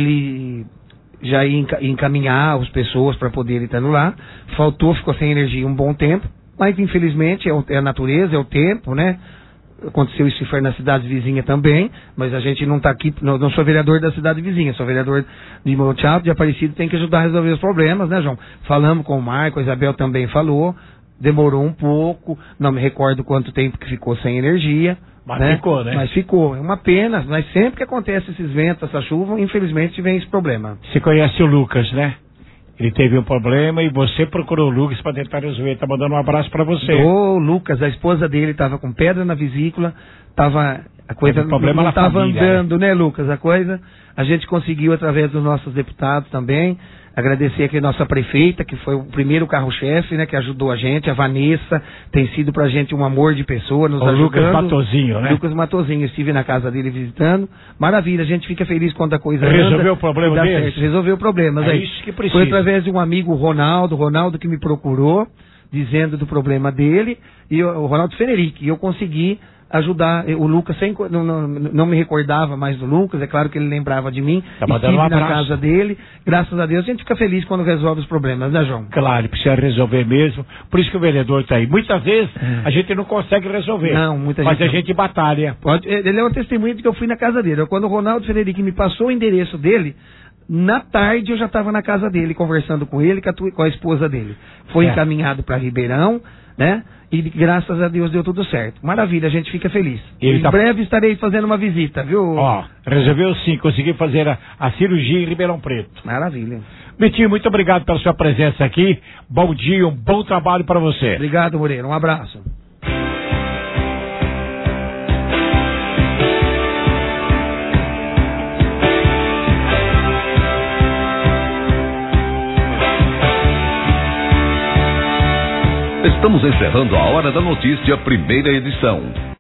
S14: ele já ia encaminhar as pessoas para poderem estar lá. Faltou, ficou sem energia um bom tempo, mas infelizmente é, o, é a natureza, é o tempo, né? Aconteceu isso na cidade vizinha também, mas a gente não está aqui, não, não sou vereador da cidade vizinha, sou vereador de Monte Alto, de Aparecido, tem que ajudar a resolver os problemas, né, João? Falamos com o Marco, a Isabel também falou, demorou um pouco, não me recordo quanto tempo que ficou sem energia.
S2: Mas
S14: né?
S2: ficou, né?
S14: Mas ficou, é uma pena, mas sempre que acontece esses ventos, essa chuva, infelizmente vem esse problema.
S2: Você conhece o Lucas, né? Ele teve um problema e você procurou o Lucas para tentar resolver. Tá mandando um abraço para você.
S14: O Lucas, a esposa dele, estava com pedra na vesícula, tava, a coisa
S2: um problema
S14: não
S2: na
S14: estava
S2: família,
S14: andando, né? né, Lucas? A coisa, a gente conseguiu através dos nossos deputados também. Agradecer aqui a nossa prefeita, que foi o primeiro carro-chefe, né, que ajudou a gente, a Vanessa, tem sido pra gente um amor de pessoa, nos
S2: o
S14: ajudando.
S2: Lucas Matozinho, né?
S14: Lucas Matozinho, estive na casa dele visitando. Maravilha, a gente fica feliz quando a coisa
S2: Resolveu
S14: anda,
S2: o problema
S14: dá
S2: deles?
S14: certo. Resolveu o problema.
S2: É
S14: aí.
S2: isso que precisa.
S14: Foi através de um amigo, Ronaldo, Ronaldo que me procurou, dizendo do problema dele, e eu, o Ronaldo Fenerick, e eu consegui ajudar o Lucas, sem, não, não, não me recordava mais do Lucas, é claro que ele lembrava de mim,
S2: tá mandando
S14: estive
S2: um
S14: na
S2: abraço.
S14: casa dele, graças a Deus, a gente fica feliz quando resolve os problemas, né, João?
S2: Claro, precisa resolver mesmo, por isso que o vereador está aí. Muitas vezes
S14: É.
S2: a gente não consegue resolver,
S14: Não, muita
S2: mas
S14: gente
S2: a gente batalha.
S14: Pode, ele é uma testemunha de que eu fui na casa dele. Quando o Ronaldo Frederico me passou o endereço dele, na tarde eu já estava na casa dele, conversando com ele, com a, tu, com a esposa dele. Foi
S2: É.
S14: encaminhado para Ribeirão, né? E graças a Deus deu tudo certo. Maravilha, a gente fica feliz.
S2: Ele
S14: em
S2: tá-
S14: breve estarei fazendo uma visita, viu?
S2: Ó, resolveu sim, consegui fazer a, a cirurgia em Ribeirão Preto.
S14: Maravilha.
S2: Betinho, muito obrigado pela sua presença aqui. Bom dia, um bom trabalho para você.
S14: Obrigado, Moreira. Um abraço.
S5: Estamos encerrando a Hora da Notícia, primeira edição.